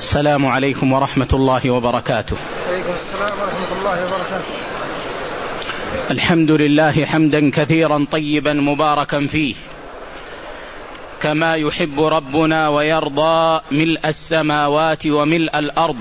السلام عليكم ورحمة الله وبركاته. وعليكم السلام ورحمة الله وبركاته. الحمد لله حمدا كثيرا طيبا مباركا فيه كما يحب ربنا ويرضى، ملء السماوات وملء الأرض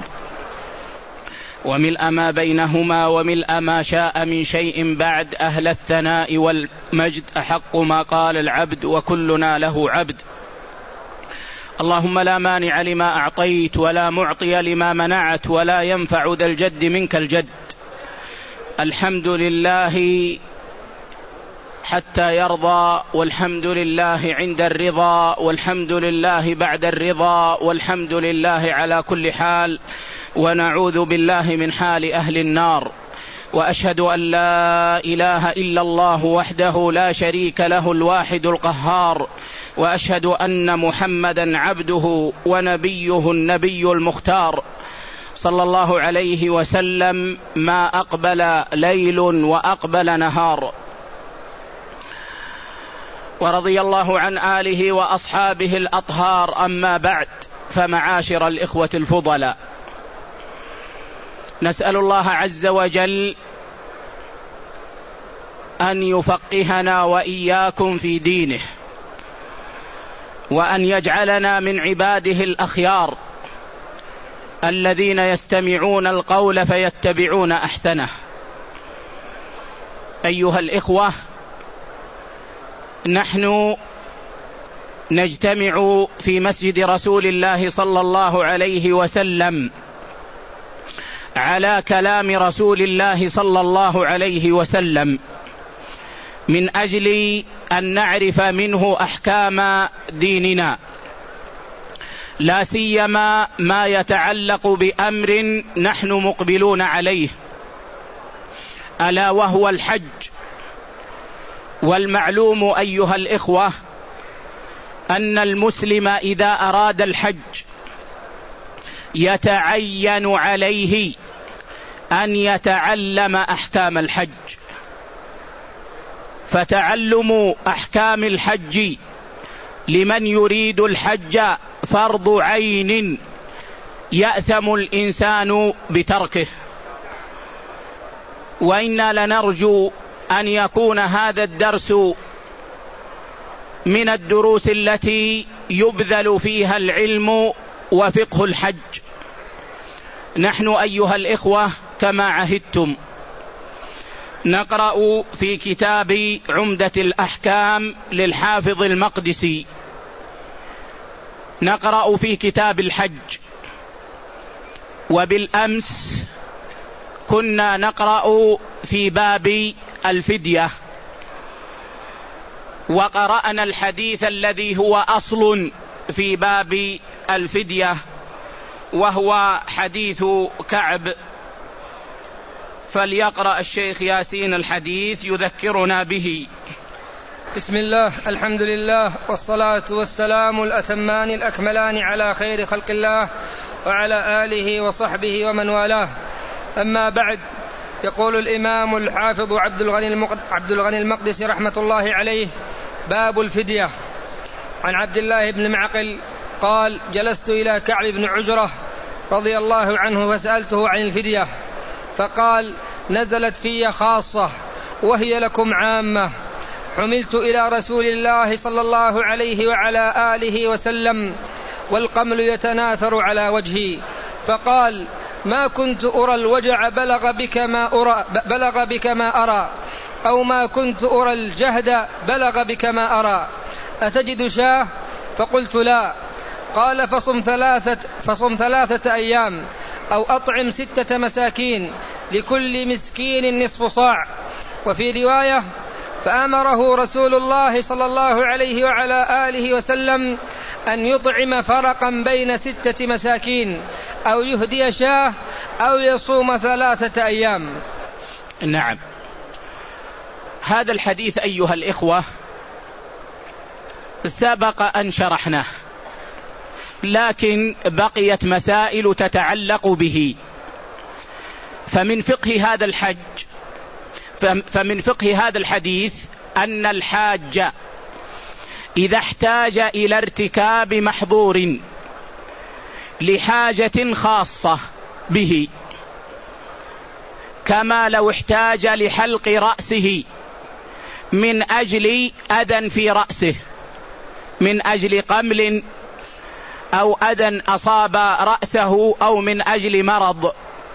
وملء ما بينهما وملء ما شاء من شيء بعد. أهل الثناء والمجد أحق ما قال العبد وكلنا له عبد. اللهم لا مانع لما أعطيت ولا معطي لما منعت ولا ينفع ذا الجد منك الجد. الحمد لله حتى يرضى، والحمد لله عند الرضا، والحمد لله بعد الرضا، والحمد لله على كل حال، ونعوذ بالله من حال أهل النار. وأشهد أن لا إله إلا الله وحده لا شريك له الواحد القهار، وأشهد أن محمدا عبده ونبيه النبي المختار صلى الله عليه وسلم، ما أقبل ليل وأقبل نهار. ورضي الله عن آله وأصحابه الأطهار. أما بعد، فمعاشر الإخوة الفضلاء، نسأل الله عز وجل أن يفقهنا وإياكم في دينه، وأن يجعلنا من عباده الأخيار الذين يستمعون القول فيتبعون أحسنه. أيها الإخوة، نحن نجتمع في مسجد رسول الله صلى الله عليه وسلم على كلام رسول الله صلى الله عليه وسلم من أجل أن نعرف منه أحكام ديننا، لا سيما ما يتعلق بأمر نحن مقبلون عليه، ألا وهو الحج. والمعلوم أيها الإخوة أن المسلم إذا أراد الحج يتعين عليه أن يتعلم أحكام الحج، فتعلم أحكام الحج لمن يريد الحج فرض عين يأثم الإنسان بتركه. وإنا لنرجو أن يكون هذا الدرس من الدروس التي يبذل فيها العلم وفقه الحج. نحن أيها الإخوة كما عهدتم نقرأ في كتاب عمدة الأحكام للحافظ المقدسي، نقرأ في كتاب الحج. وبالأمس كنا نقرأ في باب الفدية، وقرأنا الحديث الذي هو أصل في باب الفدية، وهو حديث كعب. فليقرأ الشيخ ياسين الحديث يذكرنا به. بسم الله، الحمد لله، والصلاة والسلام الأتمان الأكملان على خير خلق الله وعلى آله وصحبه ومن والاه. أما بعد، يقول الإمام الحافظ عبد الغني المقدسي رحمة الله عليه: باب الفدية. عن عبد الله بن معقل قال: جلست إلى كعب بن عجرة رضي الله عنه فسألته عن الفدية، فقال: نزلت في خاصة وهي لكم عامة. حملت إلى رسول الله صلى الله عليه وعلى آله وسلم والقمل يتناثر على وجهي، فقال: ما كنت أرى الوجع بلغ بك ما أرى، أو ما كنت أرى الجهد بلغ بك ما أرى، أتجد شاه؟ فقلت: لا. قال: فصم 3 أيام، أو أطعم 6 مساكين، لكل مسكين نصف صاع. وفي رواية: فأمره رسول الله صلى الله عليه وعلى آله وسلم أن يطعم فرقا بين 6 مساكين، أو يهدي شاه، أو يصوم 3 أيام. نعم، هذا الحديث أيها الإخوة سبق أن شرحناه، لكن بقيت مسائل تتعلق به. فمن فقه هذا الحديث أن الحاج إذا احتاج إلى ارتكاب محظور لحاجة خاصة به، كما لو احتاج لحلق رأسه من أجل أذى في رأسه، من أجل قمل أو أذى أصاب رأسه، أو من أجل مرض،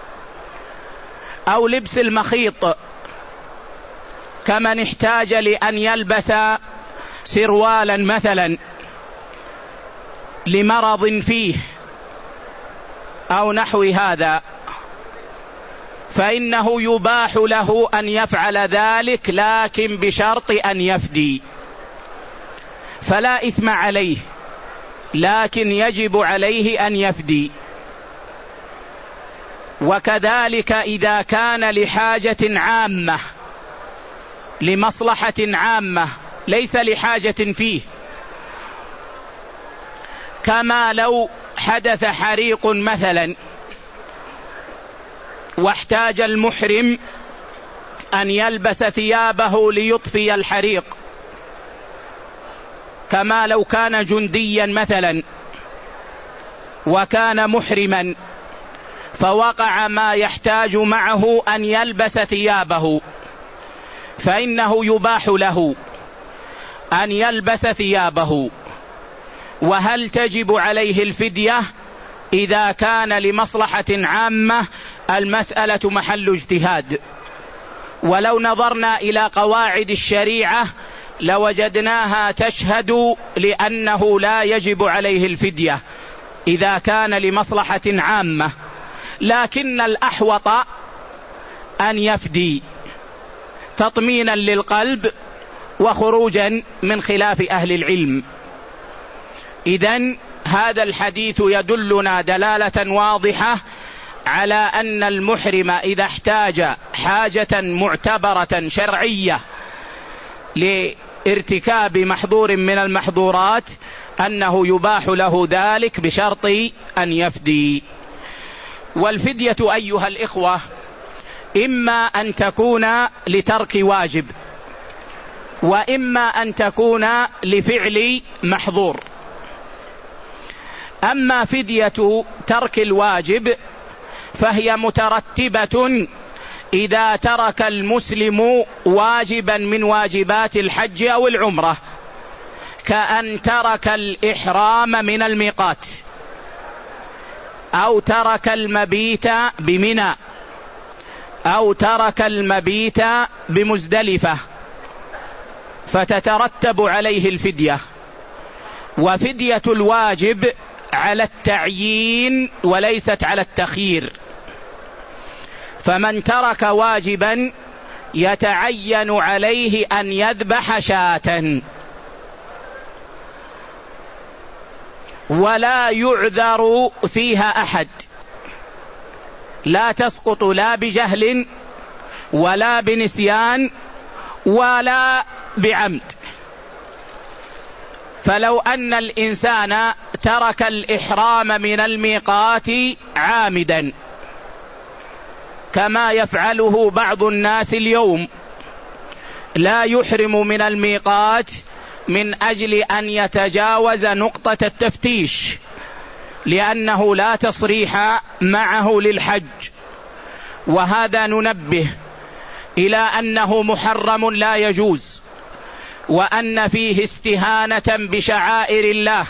أو لبس المخيط، كمن احتاج لأن يلبس سروالا مثلا لمرض فيه أو نحو هذا، فإنه يباح له أن يفعل ذلك، لكن بشرط أن يفدي، فلا إثم عليه، لكن يجب عليه أن يفدي. وكذلك إذا كان لحاجة عامة، لمصلحة عامة ليس لحاجة فيه، كما لو حدث حريق مثلا واحتاج المحرم أن يلبس ثيابه ليطفي الحريق، كما لو كان جنديا مثلا وكان محرما فوقع ما يحتاج معه أن يلبس ثيابه، فإنه يباح له أن يلبس ثيابه. وهل تجب عليه الفدية إذا كان لمصلحة عامة؟ المسألة محل اجتهاد، ولو نظرنا إلى قواعد الشريعة لوجدناها تشهد لأنه لا يجب عليه الفدية إذا كان لمصلحة عامة، لكن الأحوط أن يفدي تطمينا للقلب وخروجا من خلاف أهل العلم. إذن هذا الحديث يدلنا دلالة واضحة على أن المحرم إذا احتاج حاجة معتبرة شرعية لارتكاب محظور من المحظورات أنه يباح له ذلك بشرط أن يفدي. والفدية أيها الإخوة إما أن تكون لترك واجب، وإما أن تكون لفعل محظور. أما فدية ترك الواجب فهي مترتبة إذا ترك المسلم واجبا من واجبات الحج أو العمرة، كأن ترك الإحرام من الميقات، أو ترك المبيت بمنى، أو ترك المبيت بمزدلفة، فتترتب عليه الفدية. وفدية الواجب على التعيين وليست على التخيير، فمن ترك واجبا يتعين عليه أن يذبح شاة، ولا يعذر فيها أحد، لا تسقط لا بجهل ولا بنسيان ولا بعمد. فلو أن الإنسان ترك الإحرام من الميقات عامدا كما يفعله بعض الناس اليوم، لا يحرم من الميقات من أجل أن يتجاوز نقطة التفتيش لأنه لا تصريح معه للحج، وهذا ننبه إلى أنه محرم لا يجوز، وأن فيه استهانة بشعائر الله،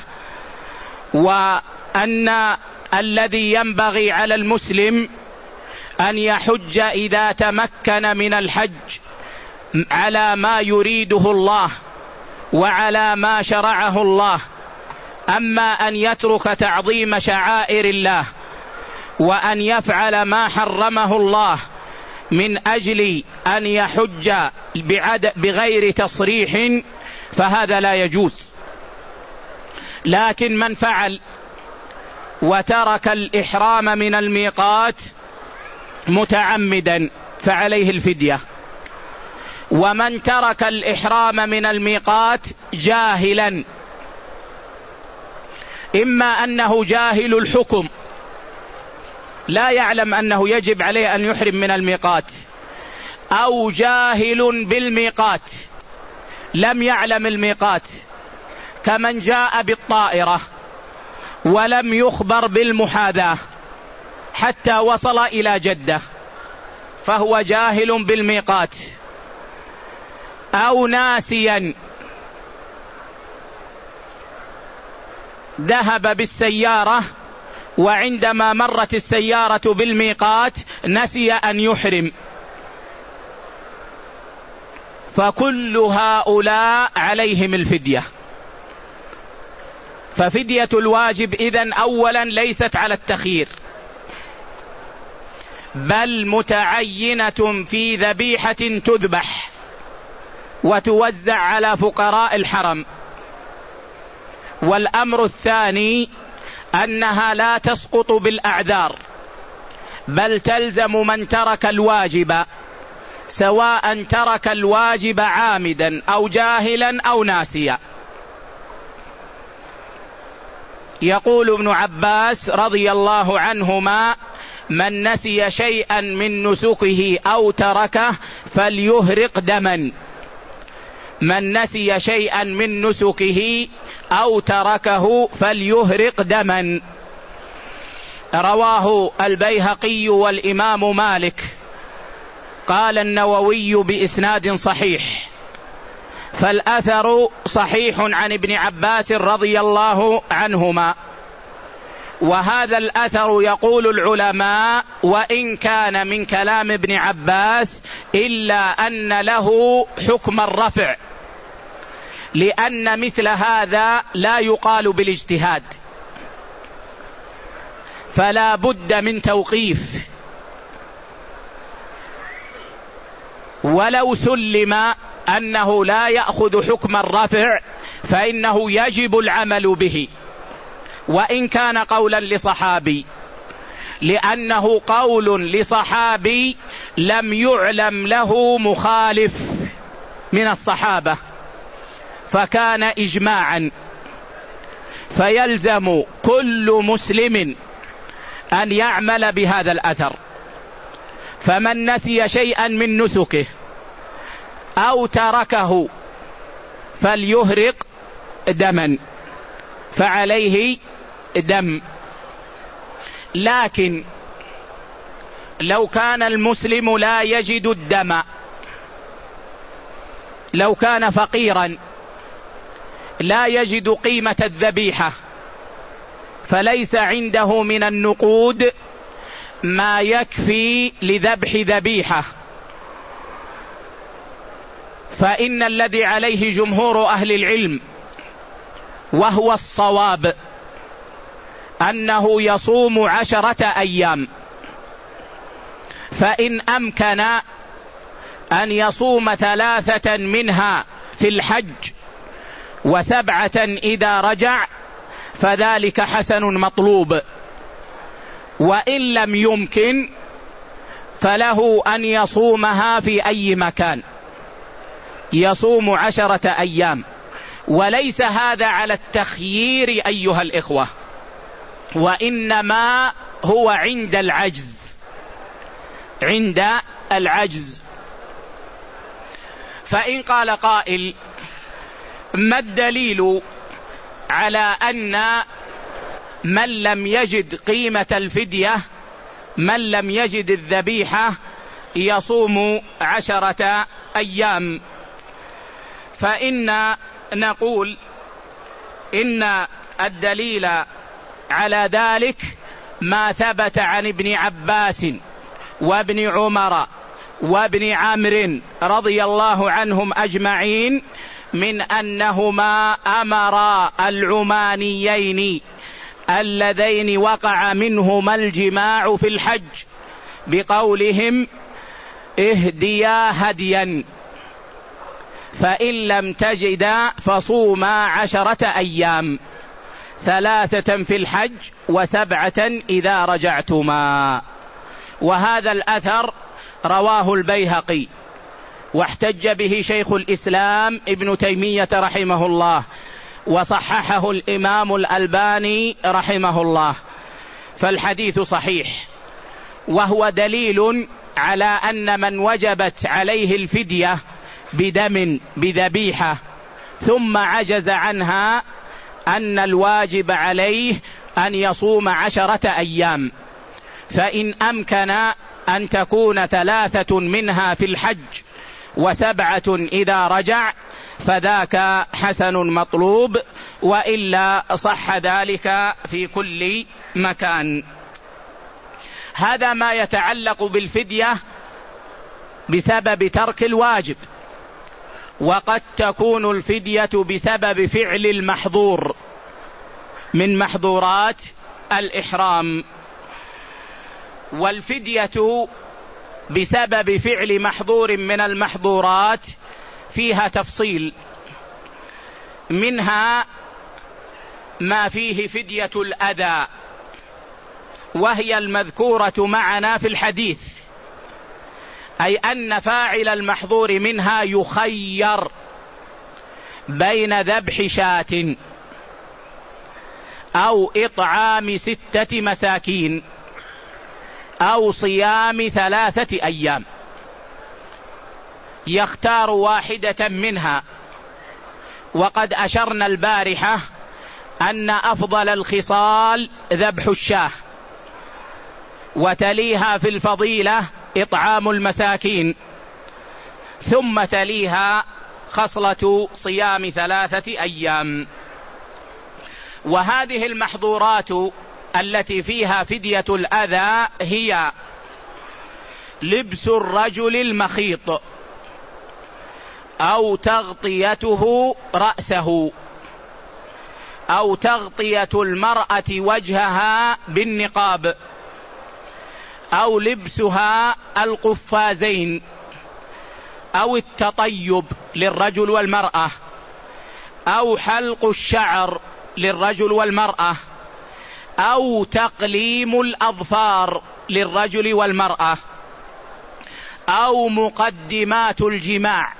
وأن الذي ينبغي على المسلم أن يحج إذا تمكن من الحج على ما يريده الله وعلى ما شرعه الله. أما أن يترك تعظيم شعائر الله وأن يفعل ما حرمه الله من أجل أن يحج بغير تصريح فهذا لا يجوز. لكن من فعل وترك الإحرام من الميقات متعمدا فعليه الفدية، ومن ترك الإحرام من الميقات جاهلا، إما أنه جاهل الحكم لا يعلم أنه يجب عليه أن يحرم من الميقات، أو جاهل بالميقات لم يعلم الميقات، كمن جاء بالطائرة ولم يخبر بالمحاذاة حتى وصل إلى جدة فهو جاهل بالميقات، أو ناسيا ذهب بالسيارة وعندما مرت السيارة بالميقات نسي أن يحرم، فكل هؤلاء عليهم الفدية. ففدية الواجب إذن أولا ليست على التخيير، بل متعينة في ذبيحة تذبح وتوزع على فقراء الحرم. والأمر الثاني أنها لا تسقط بالأعذار، بل تلزم من ترك الواجب، سواء ترك الواجب عامدا أو جاهلا أو ناسيا. يقول ابن عباس رضي الله عنهما: من نسي شيئا من نسكه أو تركه فليهرق دما. من نسي شيئا من نسكه أو تركه فليهرق دما. رواه البيهقي والإمام مالك. قال النووي بإسناد صحيح. فالأثر صحيح عن ابن عباس رضي الله عنهما. وهذا الأثر يقول العلماء وإن كان من كلام ابن عباس إلا أن له حكم الرفع، لأن مثل هذا لا يقال بالاجتهاد، فلا بد من توقيف. ولو سلم أنه لا يأخذ حكم الرفع فإنه يجب العمل به، وإن كان قولا لصحابي، لأنه قول لصحابي لم يعلم له مخالف من الصحابة، فكان إجماعا. فيلزم كل مسلم أن يعمل بهذا الأثر. فمن نسي شيئا من نسكه أو تركه فليهرق دما، فعليه دم. لكن لو كان المسلم لا يجد الدم، لو كان فقيرا لا يجد قيمة الذبيحة، فليس عنده من النقود ما يكفي لذبح ذبيحة، فإن الذي عليه جمهور أهل العلم وهو الصواب أنه يصوم 10 أيام. فإن أمكن أن يصوم 3 منها في الحج و7 إذا رجع فذلك حسن مطلوب. وإن لم يمكن فله أن يصومها في أي مكان، يصوم 10 أيام. وليس هذا على التخيير أيها الإخوة، وإنما هو عند العجز. فإن قال قائل: ما الدليل على أن من لم يجد قيمة الفدية، من لم يجد الذبيحة، يصوم 10 أيام؟ فإن نقول إن الدليل على ذلك ما ثبت عن ابن عباس وابن عمر وابن عمرو رضي الله عنهم أجمعين من أنهما أمرا العمانيين اللذين وقع منهما الجماع في الحج بقولهم: اهديا هديا، فإن لم تجدا فصوما 10 أيام، 3 في الحج و7 إذا رجعتما. وهذا الأثر رواه البيهقي، واحتج به شيخ الإسلام ابن تيمية رحمه الله، وصححه الإمام الألباني رحمه الله. فالحديث صحيح، وهو دليل على أن من وجبت عليه الفدية بدم بذبيحة ثم عجز عنها أن الواجب عليه أن يصوم 10 أيام، فإن أمكن أن تكون 3 منها في الحج و7 إذا رجع فذاك حسن مطلوب، وإلا صح ذلك في كل مكان. هذا ما يتعلق بالفدية بسبب ترك الواجب. وقد تكون الفدية بسبب فعل المحظور من محظورات الإحرام، والفدية بسبب فعل محظور من المحظورات فيها تفصيل، منها ما فيه فدية الأذى، وهي المذكورة معنا في الحديث، أي أن فاعل المحظور منها يخير بين ذبح شاة أو إطعام 6 مساكين أو صيام 3 أيام، يختار واحدة منها. وقد أشرنا البارحة أن أفضل الخصال ذبح الشاة، وتليها في الفضيلة إطعام المساكين، ثم تليها خصلة صيام 3 أيام. وهذه المحظورات التي فيها فدية الأذى هي لبس الرجل المخيط، أو تغطيته رأسه، أو تغطية المرأة وجهها بالنقاب، أو لبسها القفازين، أو التطيب للرجل والمرأة، أو حلق الشعر للرجل والمرأة، أو تقليم الأظفار للرجل والمرأة، أو مقدمات الجماع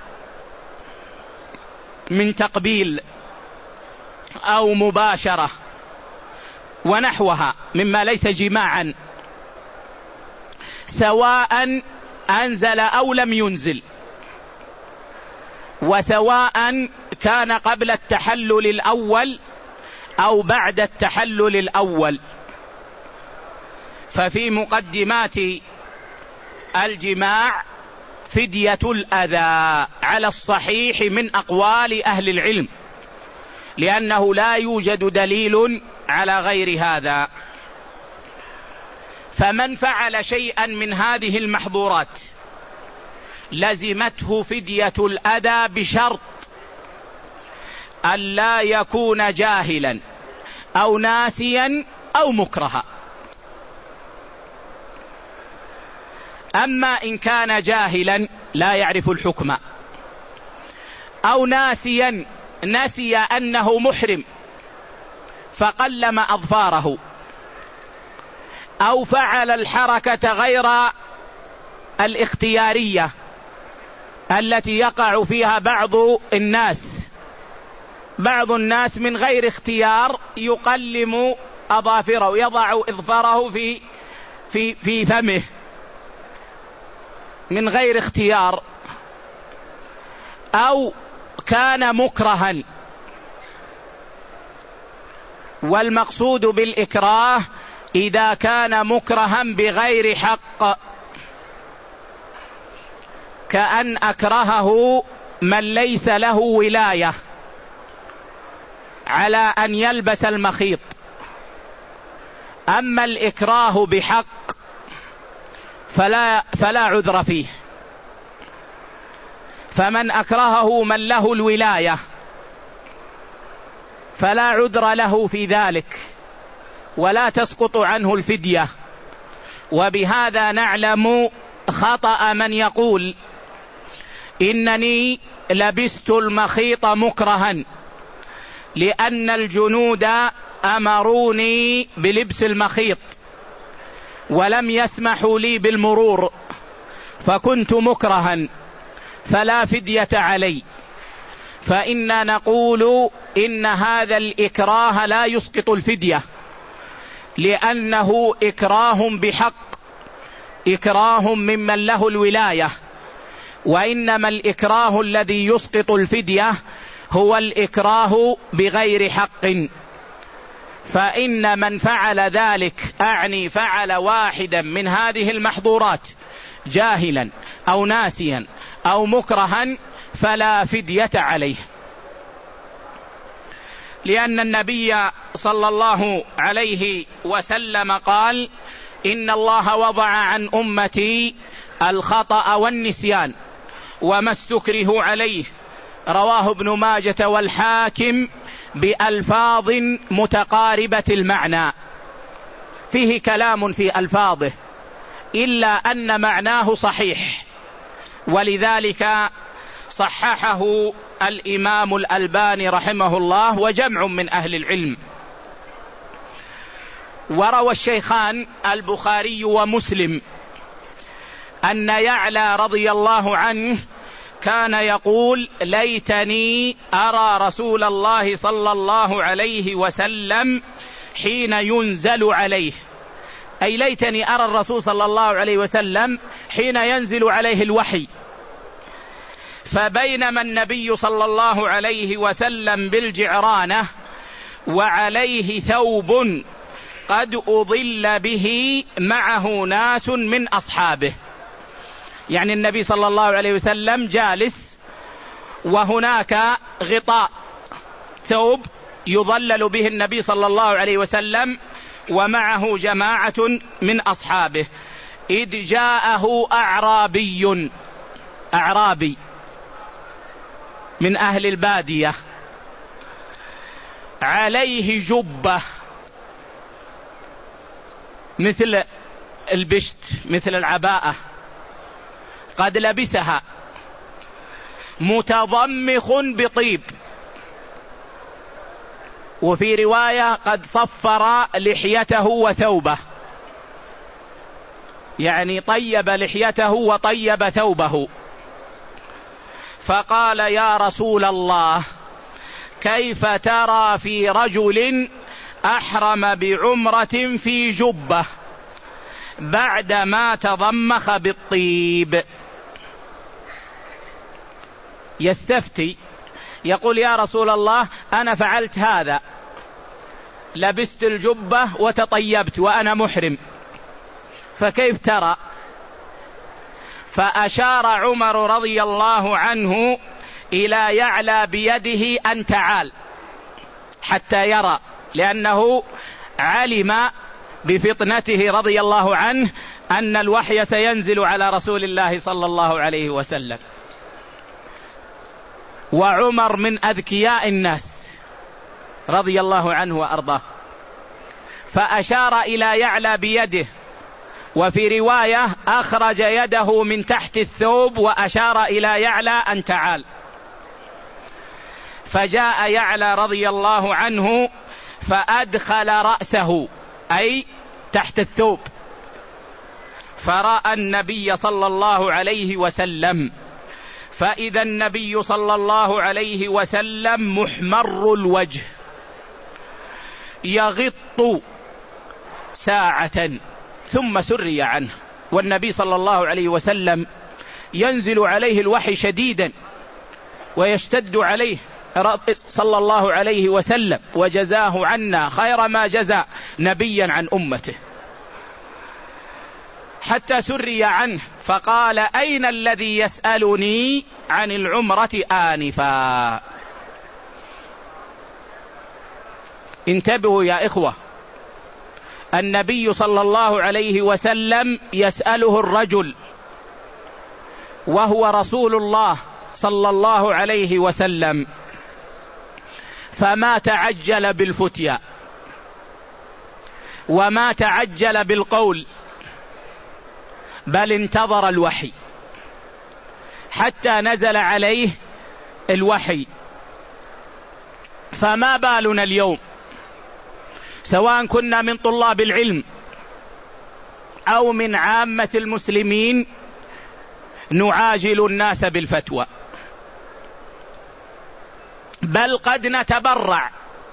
من تقبيل أو مباشرة ونحوها مما ليس جماعا، سواء أنزل أو لم ينزل، وسواء كان قبل التحلل الأول أو بعد التحلل الأول. ففي مقدمات الجماع فدية الأذى على الصحيح من أقوال أهل العلم، لأنه لا يوجد دليل على غير هذا. فمن فعل شيئا من هذه المحظورات لزمته فدية الأذى بشرط أن لا يكون جاهلا أو ناسيا أو مكرها. أما إن كان جاهلا لا يعرف الحكم، أو ناسيا نسي أنه محرم فقلم أظفاره، أو فعل الحركة غير الاختيارية التي يقع فيها بعض الناس من غير اختيار يقلم أظافره، يضع إظفاره في فمه من غير اختيار، أو كان مكرها. والمقصود بالإكراه إذا كان مكرها بغير حق، كأن أكرهه من ليس له ولاية على أن يلبس المخيط. أما الإكراه بحق فلا عذر فيه. فمن أكرهه من له الولاية فلا عذر له في ذلك ولا تسقط عنه الفدية. وبهذا نعلم خطأ من يقول إنني لبست المخيط مكرها لأن الجنود أمروني بلبس المخيط ولم يسمحوا لي بالمرور فكنت مكرها فلا فدية علي. فإننا نقول إن هذا الإكراه لا يسقط الفدية، لأنه إكراه بحق، إكراه ممن له الولاية. وإنما الإكراه الذي يسقط الفدية هو الإكراه بغير حق. فإن من فعل ذلك، أعني فعل واحدا من هذه المحظورات جاهلا أو ناسيا أو مكرها، فلا فدية عليه، لأن النبي صلى الله عليه وسلم قال: إن الله وضع عن أمتي الخطأ والنسيان وما استكرهوا عليه، رواه ابن ماجة والحاكم بألفاظ متقاربة المعنى، فيه كلام في ألفاظه إلا أن معناه صحيح، ولذلك صححه الإمام الألباني رحمه الله وجمع من أهل العلم. وروى الشيخان البخاري ومسلم أن يعلى رضي الله عنه كان يقول: ليتني أرى رسول الله صلى الله عليه وسلم حين ينزل عليه، أي ليتني أرى الرسول صلى الله عليه وسلم حين ينزل عليه الوحي. فبينما النبي صلى الله عليه وسلم بالجعرانة وعليه ثوب قد أضل به معه ناس من أصحابه، يعني النبي صلى الله عليه وسلم جالس وهناك غطاء ثوب يظلل به النبي صلى الله عليه وسلم ومعه جماعة من أصحابه، إذ جاءه أعرابي من أهل البادية عليه جبة مثل البشت، مثل العباءة قد لبسها، متضمخ بطيب، وفي رواية قد صفر لحيته وثوبه، يعني طيب لحيته وطيب ثوبه. فقال: يا رسول الله، كيف ترى في رجل أحرم بعمرة في جبة بعدما تضمخ بالطيب؟ يستفتي، يقول: يا رسول الله، أنا فعلت هذا، لبست الجبة وتطيبت وأنا محرم، فكيف ترى؟ فأشار عمر رضي الله عنه إلى يعلى بيده أن تعال حتى يرى، لأنه علم بفطنته رضي الله عنه أن الوحي سينزل على رسول الله صلى الله عليه وسلم. وعمر من أذكياء الناس رضي الله عنه وأرضاه، فأشار إلى يعلى بيده، وفي رواية أخرج يده من تحت الثوب وأشار إلى يعلى أن تعال. فجاء يعلى رضي الله عنه فأدخل رأسه، أي تحت الثوب، فرأى النبي صلى الله عليه وسلم، فإذا النبي صلى الله عليه وسلم محمر الوجه يغط ساعة ثم سري عنه، والنبي صلى الله عليه وسلم ينزل عليه الوحي شديدا ويشتد عليه صلى الله عليه وسلم، وجزاه عنا خير ما جزى نبيا عن أمته، حتى سري عنه. فقال: أين الذي يسألني عن العمرة آنفا؟ انتبهوا يا إخوة، النبي صلى الله عليه وسلم يسأله الرجل وهو رسول الله صلى الله عليه وسلم، فما تعجل بالفتيا وما تعجل بالقول، بل انتظر الوحي حتى نزل عليه الوحي. فما بالنا اليوم، سواء كنا من طلاب العلم أو من عامة المسلمين، نعاجل الناس بالفتوى، بل قد نتبرع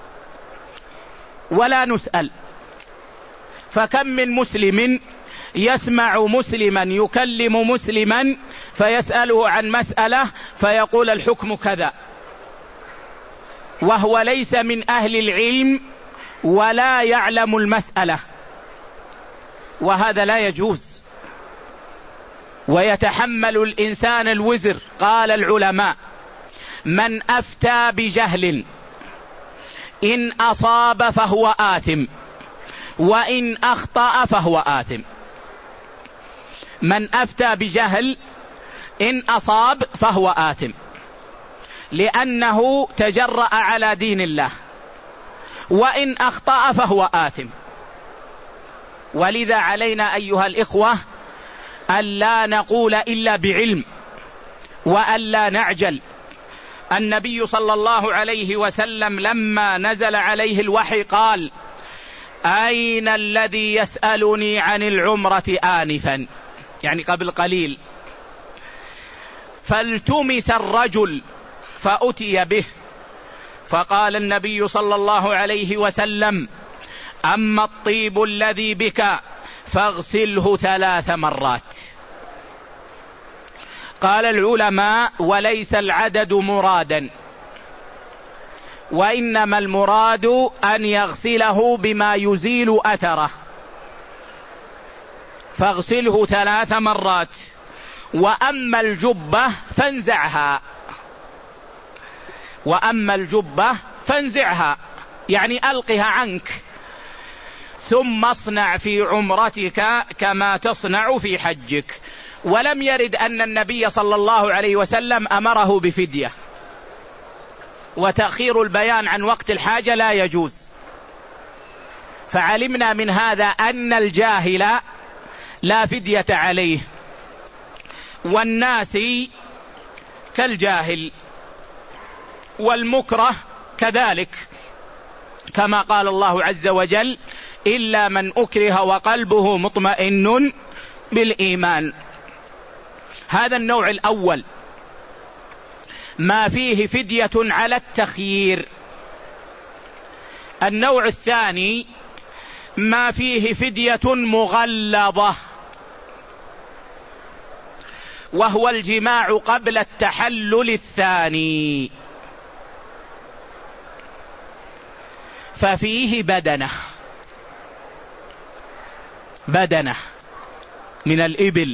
ولا نسأل. فكم من مسلم يسمع مسلما يكلم مسلما فيسأله عن مسألة فيقول الحكم كذا، وهو ليس من أهل العلم ولا يعلم المسألة، وهذا لا يجوز، ويتحمل الإنسان الوزر. قال العلماء: من أفتى بجهل إن أصاب فهو آثم، وإن أخطأ فهو آثم. من أفتى بجهل إن أصاب فهو آثم، لأنه تجرأ على دين الله، وإن أخطأ فهو آثم. ولذا علينا أيها الإخوة ألا نقول إلا بعلم، وألا نعجل. النبي صلى الله عليه وسلم لما نزل عليه الوحي قال: أين الذي يسألني عن العمرة آنفا، يعني قبل قليل، فالتمس الرجل فأتي به، فقال النبي صلى الله عليه وسلم: أما الطيب الذي بك فاغسله 3 مرات. قال العلماء: وليس العدد مرادا، وإنما المراد أن يغسله بما يزيل أثره، فاغسله 3 مرات. وأما الجبة فانزعها، وأما الجبة فانزعها يعني ألقها عنك، ثم اصنع في عمرتك كما تصنع في حجك. ولم يرد أن النبي صلى الله عليه وسلم أمره بفدية، وتأخير البيان عن وقت الحاجة لا يجوز. فعلمنا من هذا أن الجاهل لا فدية عليه، والناس كالجاهل، والمكره كذلك، كما قال الله عز وجل: إلا من أكره وقلبه مطمئن بالإيمان. هذا النوع الأول، ما فيه فدية على التخيير. النوع الثاني ما فيه فدية مغلظة، وهو الجماع قبل التحلل الثاني، ففيه بدنة من الإبل،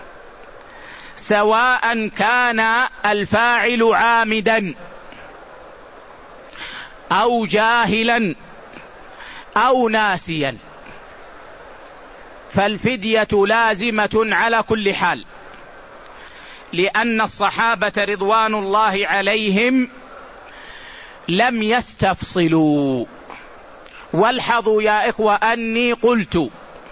سواء كان الفاعل عامدا أو جاهلا أو ناسيا، فالفدية لازمة على كل حال، لأن الصحابة رضوان الله عليهم لم يستفصلوا. والحظوا يا إخوة أني قلت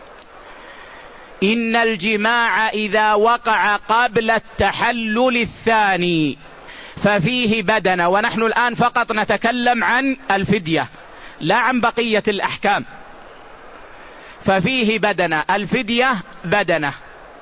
إن الجماع إذا وقع قبل التحلل الثاني ففيه بدنة، ونحن الآن فقط نتكلم عن الفدية لا عن بقية الأحكام. ففيه بدنة، الفدية بدنة.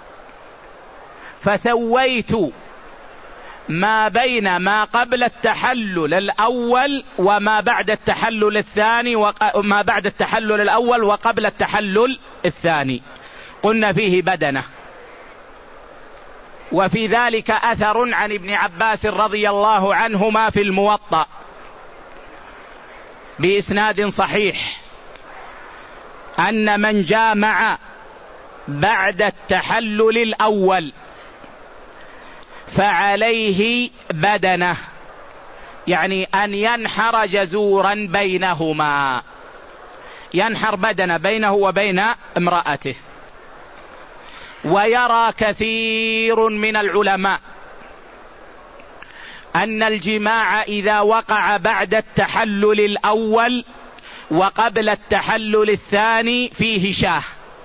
فسويت ما بين ما قبل التحلل الأول وما بعد التحلل الثاني، وما بعد التحلل الأول وقبل التحلل الثاني، قلنا فيه بدنة. وفي ذلك أثر عن ابن عباس رضي الله عنهما في الموطأ بإسناد صحيح، أن من جامع بعد التحلل الأول فعليه بدنة، يعني أن ينحر جزورا بينهما، ينحر بدنة بينه وبين امرأته. ويرى كثير من العلماء أن الجماع إذا وقع بعد التحلل الأول وقبل التحلل الثاني فيه شاه،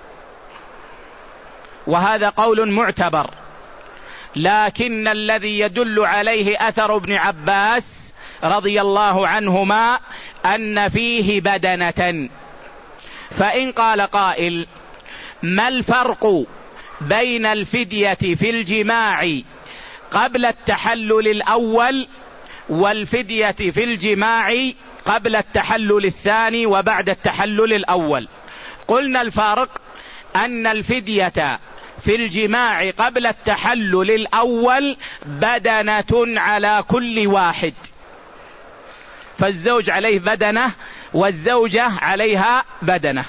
وهذا قول معتبر، لكن الذي يدل عليه أثر ابن عباس رضي الله عنهما أن فيه بدنة. فإن قال قائل: ما الفرق بين الفدية في الجماع قبل التحلل الأول والفدية في الجماع قبل التحلل الثاني وبعد التحلل الأول؟ قلنا الفارق أن الفدية في الجماع قبل التحلل الأول بدنة على كل واحد، فالزوج عليه بدنة والزوجة عليها بدنة.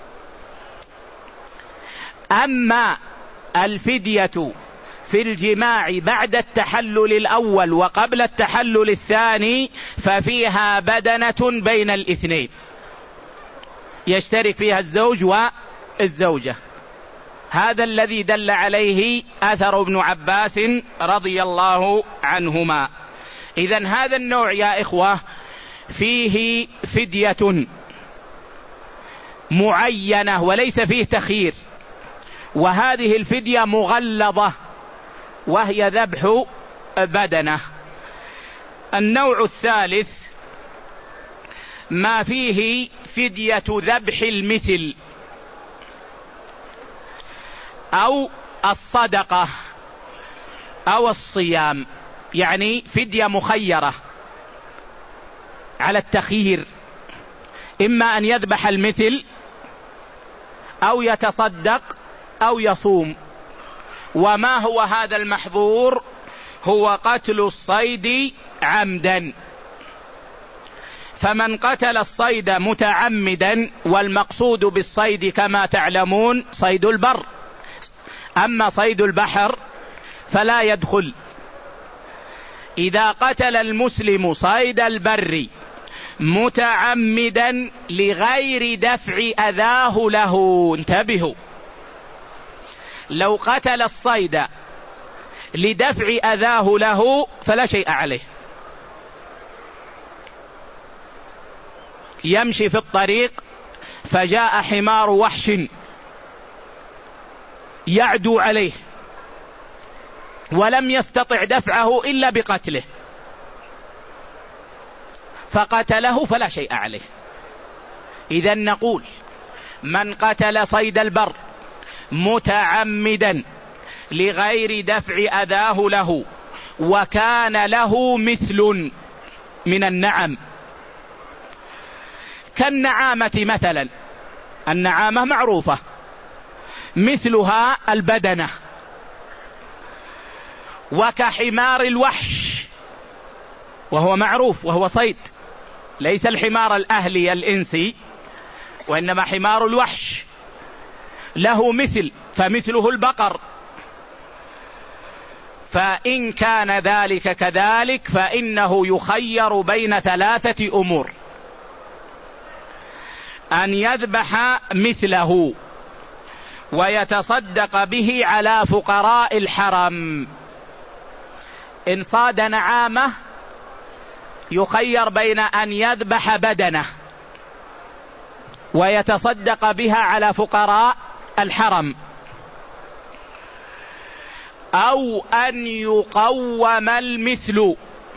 أما الفدية في الجماع بعد التحلل الأول وقبل التحلل الثاني ففيها بدنة بين الاثنين، يشترك فيها الزوج والزوجة. هذا الذي دل عليه أثر ابن عباس رضي الله عنهما. إذن هذا النوع يا إخوة فيه فدية معينة وليس فيه تخيير، وهذه الفدية مغلظة وهي ذبح بدنة. النوع الثالث ما فيه فدية ذبح المثل أو الصدقة أو الصيام، يعني فدية مخيرة على التخيير، إما أن يذبح المثل أو يتصدق أو يصوم. وما هو هذا المحظور؟ هو قتل الصيد عمدا. فمن قتل الصيد متعمدا، والمقصود بالصيد كما تعلمون صيد البر، أما صيد البحر فلا يدخل. إذا قتل المسلم صيد البر متعمدا لغير دفع أذاه له، انتبهوا، لو قتل الصيد لدفع أذاه له فلا شيء عليه، يمشي في الطريق فجاء حمار وحش يعدو عليه ولم يستطع دفعه إلا بقتله فقتله فلا شيء عليه. إذن نقول من قتل صيد البر متعمدا لغير دفع أذاه له وكان له مثل من النعم كالنعامة مثلا، النعامة معروفة مثلها البدنة، وكحمار الوحش وهو معروف وهو صيد، ليس الحمار الأهلي الإنسي وإنما حمار الوحش له مثل فمثله البقر. فإن كان ذلك كذلك فإنه يخير بين ثلاثة أمور: أن يذبح مثله ويتصدق به على فقراء الحرم. إن صاد نعامة يخير بين أن يذبح بدنه ويتصدق بها على فقراء الحرم، أو أن يقوم المثل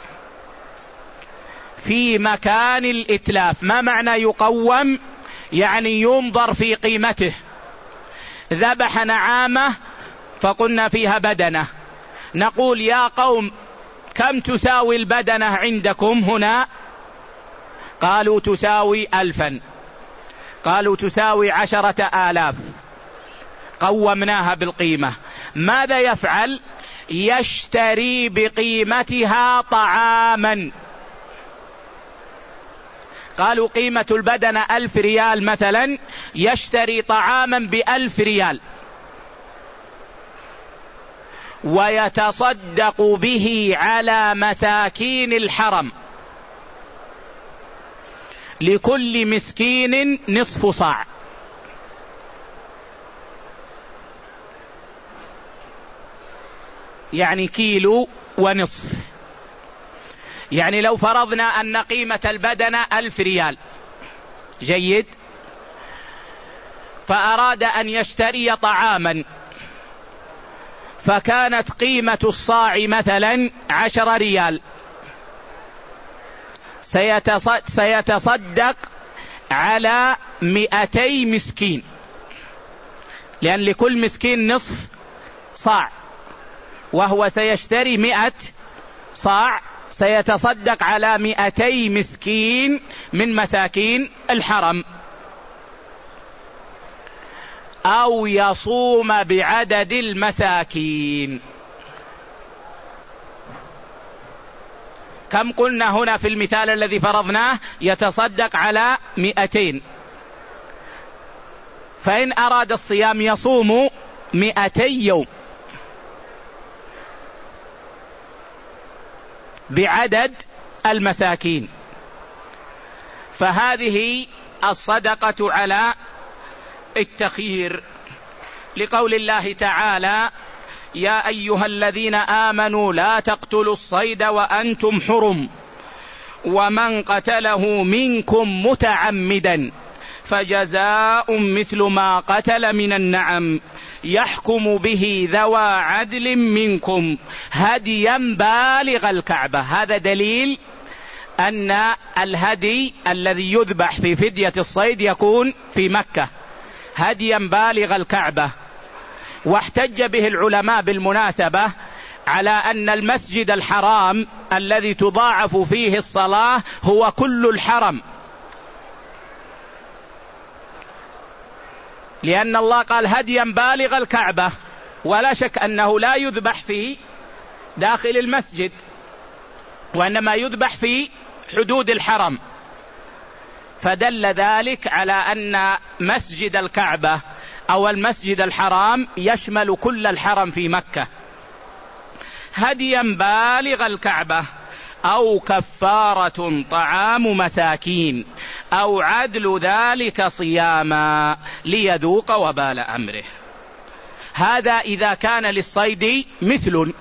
في مكان الإتلاف. ما معنى يقوم؟ يعني ينظر في قيمته. ذبح نعامة فقلنا فيها بدنة، نقول يا قوم كم تساوي البدنة عندكم هنا؟ قالوا تساوي 1000، قالوا تساوي 10,000. قومناها بالقيمة. ماذا يفعل؟ يشتري بقيمتها طعاما. قالوا قيمة البدنة 1000 ريال مثلا، يشتري طعاما ب1000 ريال ويتصدق به على مساكين الحرم، لكل مسكين نصف صاع. يعني كيلو ونصف. يعني لو فرضنا أن قيمة البدنة 1000 ريال، جيد، فأراد أن يشتري طعاما فكانت قيمة الصاع مثلا 10 ريال، سيتصدق على 200 مسكين، لأن لكل مسكين نصف صاع، وهو سيشتري 100 صاع، سيتصدق على 200 مسكين من مساكين الحرم. أو يصوم بعدد المساكين. كم قلنا هنا في المثال الذي فرضناه؟ يتصدق على 200. فإن أراد الصيام يصوم 200 يوم بعدد المساكين. فهذه الصدقة على التخيير، لقول الله تعالى: يا أيها الذين آمنوا لا تقتلوا الصيد وأنتم حرم ومن قتله منكم متعمدا فجزاء مثل ما قتل من النعم يحكم به ذوى عدل منكم هديا بالغ الكعبة. هذا دليل أن الهدي الذي يذبح في فدية الصيد يكون في مكة هديا بالغ الكعبة. واحتج به العلماء بالمناسبة على أن المسجد الحرام الذي تضاعف فيه الصلاة هو كل الحرم، لأن الله قال هديا بالغ الكعبة، ولا شك أنه لا يذبح في داخل المسجد وإنما يذبح في حدود الحرم. فدل ذلك على أن مسجد الكعبة أو المسجد الحرام يشمل كل الحرم في مكة. هديا بالغ الكعبة أو كفارة طعام مساكين أو عدل ذلك صياما ليذوق وبال أمره. هذا إذا كان للصيد مثل.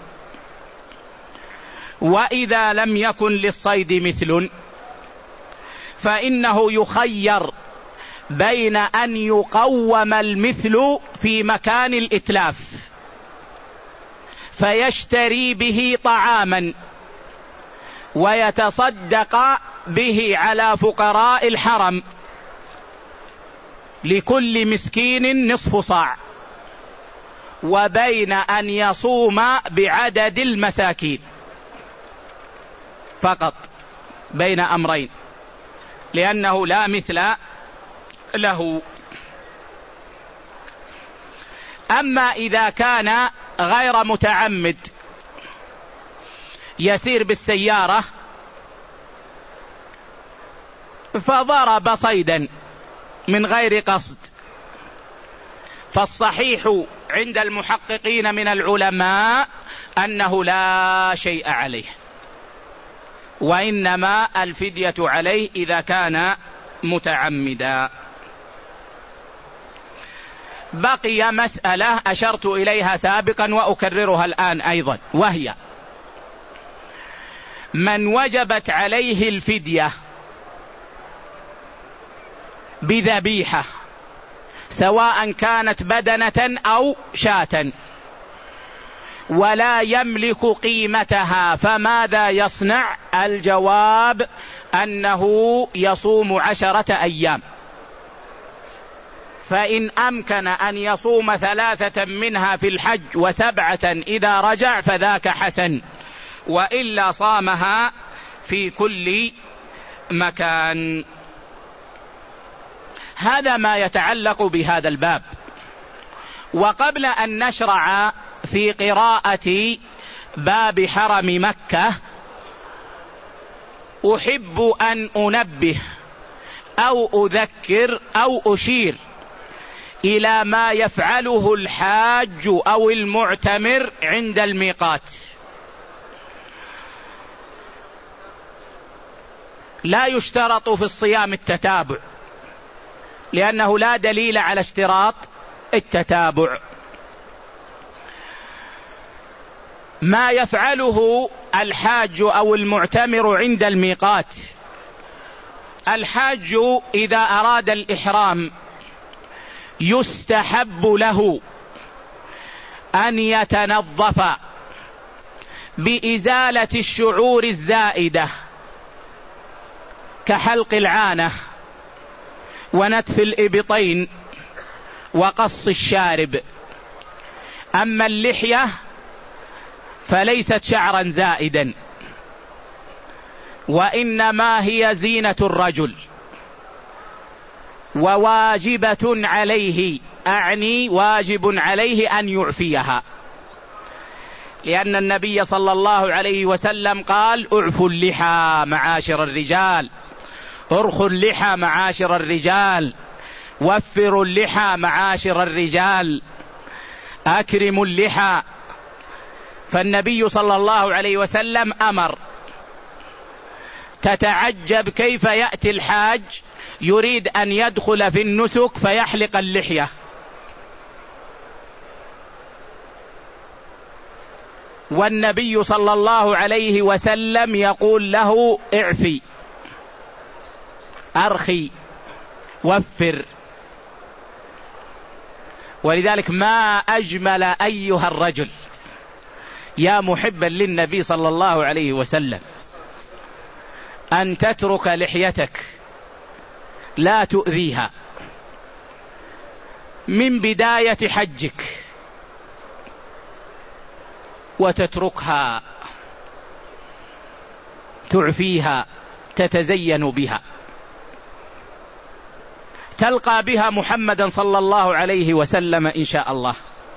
وإذا لم يكن للصيد مثل فإنه يخير بين أن يقوم المثل في مكان الإتلاف فيشتري به طعاما ويتصدق به على فقراء الحرم لكل مسكين نصف صاع، وبين أن يصوم بعدد المساكين فقط، بين أمرين، لأنه لا مثل له. أما إذا كان غير متعمد يسير بالسيارة فضرب صيدا من غير قصد، فالصحيح عند المحققين من العلماء أنه لا شيء عليه، وإنما الفدية عليه إذا كان متعمدا. بقي مسألة أشرت إليها سابقا وأكررها الآن أيضا، وهي من وجبت عليه الفدية بذبيحة سواء كانت بدنة أو شاة ولا يملك قيمتها فماذا يصنع؟ الجواب أنه يصوم 10 أيام، فإن أمكن أن يصوم 3 منها في الحج و7 إذا رجع فذاك حسن، وإلا صامها في كل مكان. هذا ما يتعلق بهذا الباب. وقبل أن نشرع في قراءة باب حرم مكة أحب أن أنبه أو أذكر أو أشير إلى ما يفعله الحاج أو المعتمر عند الميقات. لا يشترط في الصيام التتابع، لأنه لا دليل على اشتراط التتابع. ما يفعله الحاج أو المعتمر عند الميقات: الحاج إذا أراد الإحرام يستحب له أن يتنظف بإزالة الشعور الزائدة كحلق العانة ونتف الإبطين وقص الشارب. أما اللحية فليست شعرا زائدا، وإنما هي زينة الرجل، وواجبة عليه، أعني واجب عليه أن يعفيها. لأن النبي صلى الله عليه وسلم قال: اعفوا اللحى معاشر الرجال، ارخوا اللحى معاشر الرجال، وفروا اللحى معاشر الرجال، أكرموا اللحى. فالنبي صلى الله عليه وسلم أمر. تتعجب كيف يأتي الحاج يريد أن يدخل في النسك فيحلق اللحية، والنبي صلى الله عليه وسلم يقول له: اعفي، أرخي، وفر. ولذلك ما أجمل أيها الرجل يا محبا للنبي صلى الله عليه وسلم أن تترك لحيتك لا تؤذيها من بداية حجك، وتتركها تعفيها، تتزين بها، تلقى بها محمدا صلى الله عليه وسلم إن شاء الله.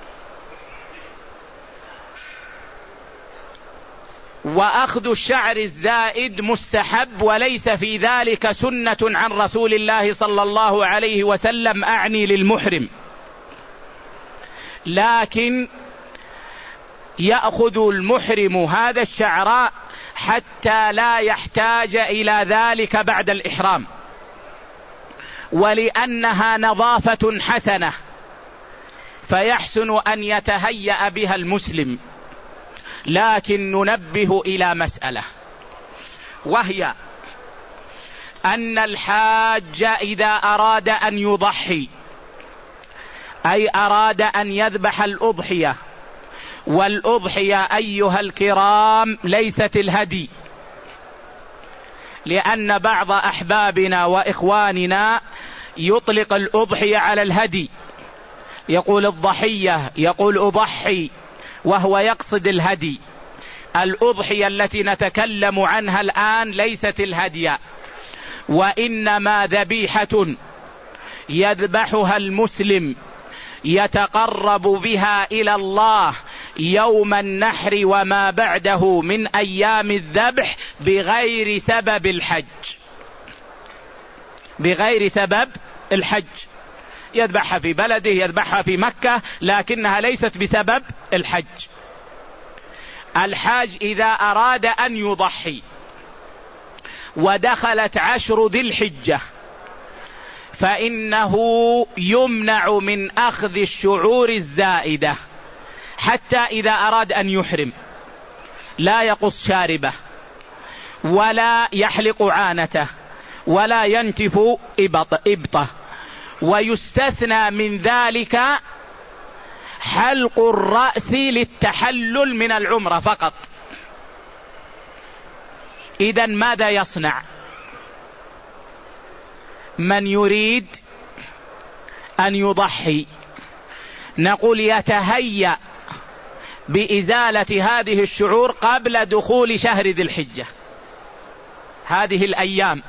وأخذ الشعر الزائد مستحب، وليس في ذلك سنة عن رسول الله صلى الله عليه وسلم، أعني للمحرم، لكن يأخذ المحرم هذا الشعر حتى لا يحتاج إلى ذلك بعد الإحرام، ولأنها نظافة حسنة فيحسن أن يتهيأ بها المسلم. لكن ننبه إلى مسألة، وهي أن الحاج إذا أراد أن يضحي، أي أراد أن يذبح الأضحية، والأضحية أيها الكرام ليست الهدي، لأن بعض أحبابنا وإخواننا يطلق الأضحية على الهدي، يقول الضحية، يقول أضحي، وهو يقصد الهدي. الأضحية التي نتكلم عنها الآن ليست الهدي، وإنما ذبيحة يذبحها المسلم يتقرب بها إلى الله يوم النحر وما بعده من أيام الذبح بغير سبب الحج، بغير سبب الحج. يذبحها في بلده، يذبحها في مكة، لكنها ليست بسبب الحج. الحاج إذا أراد أن يضحي ودخلت 10 ذي الحجة فإنه يمنع من أخذ الشعور الزائدة حتى إذا أراد أن يحرم، لا يقص شاربه ولا يحلق عانته ولا ينتف إبطه. ويستثنى من ذلك حلق الرأس للتحلل من العمرة فقط. إذن ماذا يصنع من يريد أن يضحي؟ نقول يتهيأ بإزالة هذه الشعور قبل دخول شهر ذي الحجة، هذه الأيام.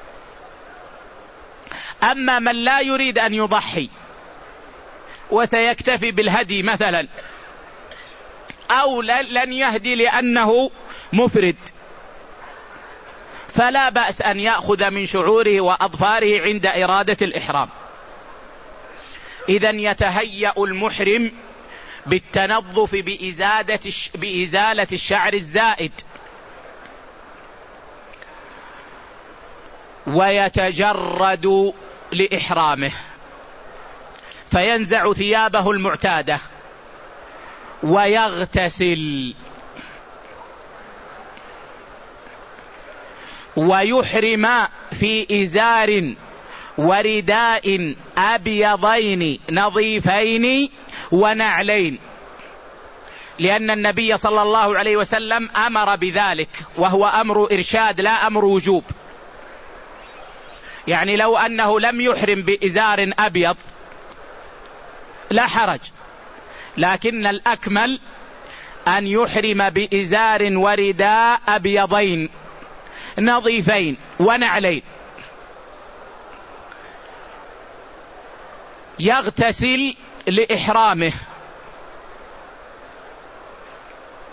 أما من لا يريد أن يضحي وسيكتفي بالهدي مثلا، أو لن يهدي لأنه مفرد، فلا بأس أن يأخذ من شعوره وأظفاره عند إرادة الإحرام. إذن يتهيأ المحرم بالتنظف بإزالة الشعر الزائد، ويتجرد لإحرامه، فينزع ثيابه المعتادة ويغتسل، ويحرم في إزار ورداء أبيضين نظيفين ونعلين، لأن النبي صلى الله عليه وسلم أمر بذلك، وهو أمر إرشاد لا أمر وجوب. يعني لو أنه لم يحرم بإزار أبيض لا حرج، لكن الأكمل أن يحرم بإزار ورداء أبيضين نظيفين ونعلين. يغتسل لإحرامه،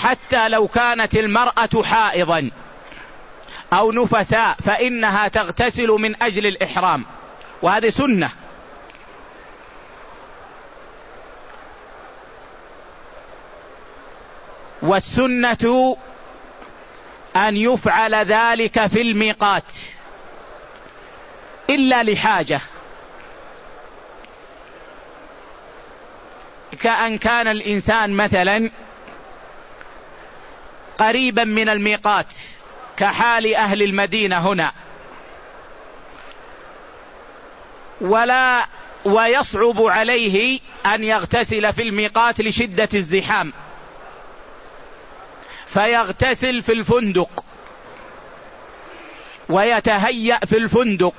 حتى لو كانت المرأة حائضا أو نفساء فإنها تغتسل من أجل الإحرام، وهذه سنة. والسنة أن يفعل ذلك في الميقات إلا لحاجة، كأن كان الإنسان مثلا قريبا من الميقات كحال أهل المدينة هنا، ويصعب عليه أن يغتسل في الميقات لشدة الزحام، فيغتسل في الفندق ويتهيأ في الفندق،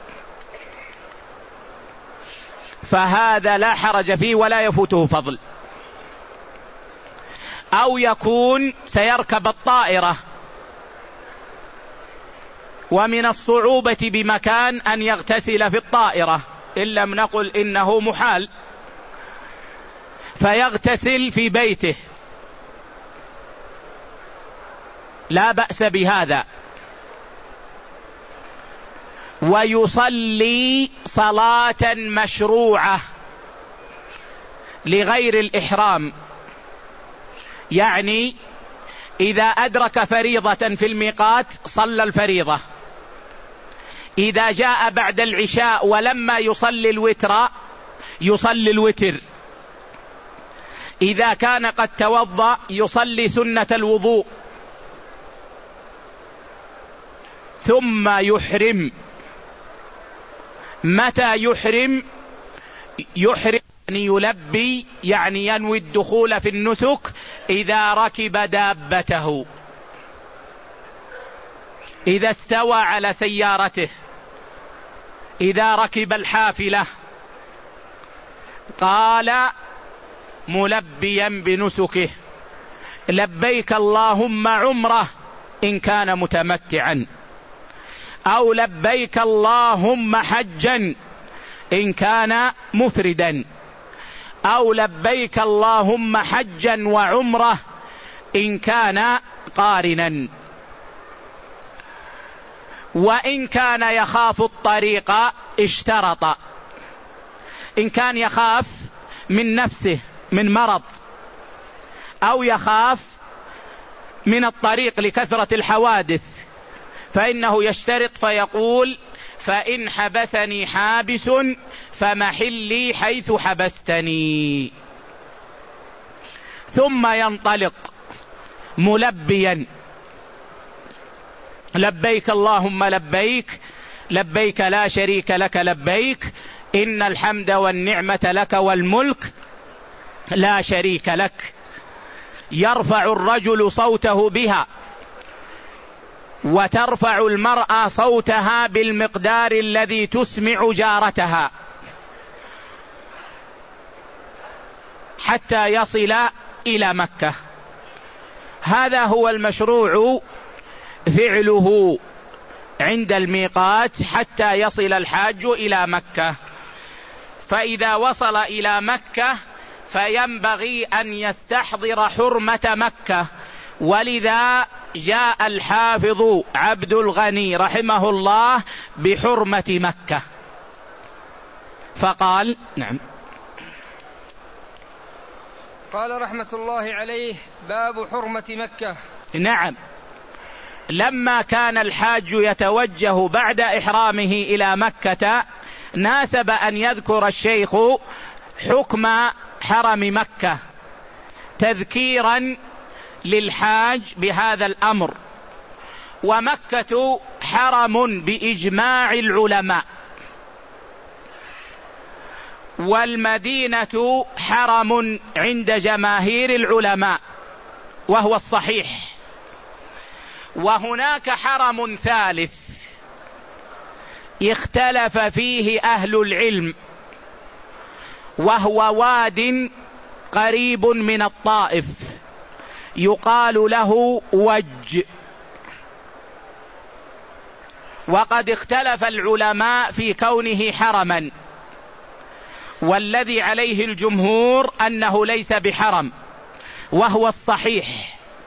فهذا لا حرج فيه ولا يفوته فضل. أو يكون سيركب الطائرة ومن الصعوبة بمكان أن يغتسل في الطائرة إن لم نقل إنه محال، فيغتسل في بيته لا بأس بهذا، ويصلي صلاة مشروعة لغير الإحرام، يعني إذا أدرك فريضة في الميقات صلى الفريضة، إذا جاء بعد العشاء ولما يصلي الوتر يصلي الوتر، إذا كان قد توضأ يصلي سنة الوضوء، ثم يحرم. متى يحرم؟ يحرم يعني يلبي، يعني ينوي الدخول في النسك إذا ركب دابته، إذا استوى على سيارته، إذا ركب الحافلة، قال ملبيا بنسكه لبيك اللهم عمره إن كان متمتعا، أو لبيك اللهم حجا إن كان مفردا، أو لبيك اللهم حجا وعمره إن كان قارنا. وإن كان يخاف الطريق اشترط، إن كان يخاف من نفسه من مرض، أو يخاف من الطريق لكثرة الحوادث، فإنه يشترط فيقول فإن حبسني حابس فمحلي حيث حبستني، ثم ينطلق ملبيا لبيك اللهم لبيك، لبيك لا شريك لك لبيك، إن الحمد والنعمة لك والملك لا شريك لك. يرفع الرجل صوته بها، وترفع المرأة صوتها بالمقدار الذي تسمع جارتها حتى يصل إلى مكة. هذا هو المشروع فعله عند الميقات حتى يصل الحاج إلى مكة. فإذا وصل إلى مكة فينبغي أن يستحضر حرمة مكة، ولذا جاء الحافظ عبد الغني رحمه الله بحرمة مكة فقال نعم. قال رحمة الله عليه: باب حرمة مكة. نعم، لما كان الحاج يتوجه بعد إحرامه إلى مكة ناسب أن يذكر الشيخ حكم حرم مكة تذكيرا للحاج بهذا الأمر. ومكة حرم بإجماع العلماء، والمدينة حرم عند جماهير العلماء وهو الصحيح. وهناك حرم ثالث اختلف فيه أهل العلم، وهو واد قريب من الطائف يقال له وج. وقد اختلف العلماء في كونه حرما، والذي عليه الجمهور أنه ليس بحرم وهو الصحيح،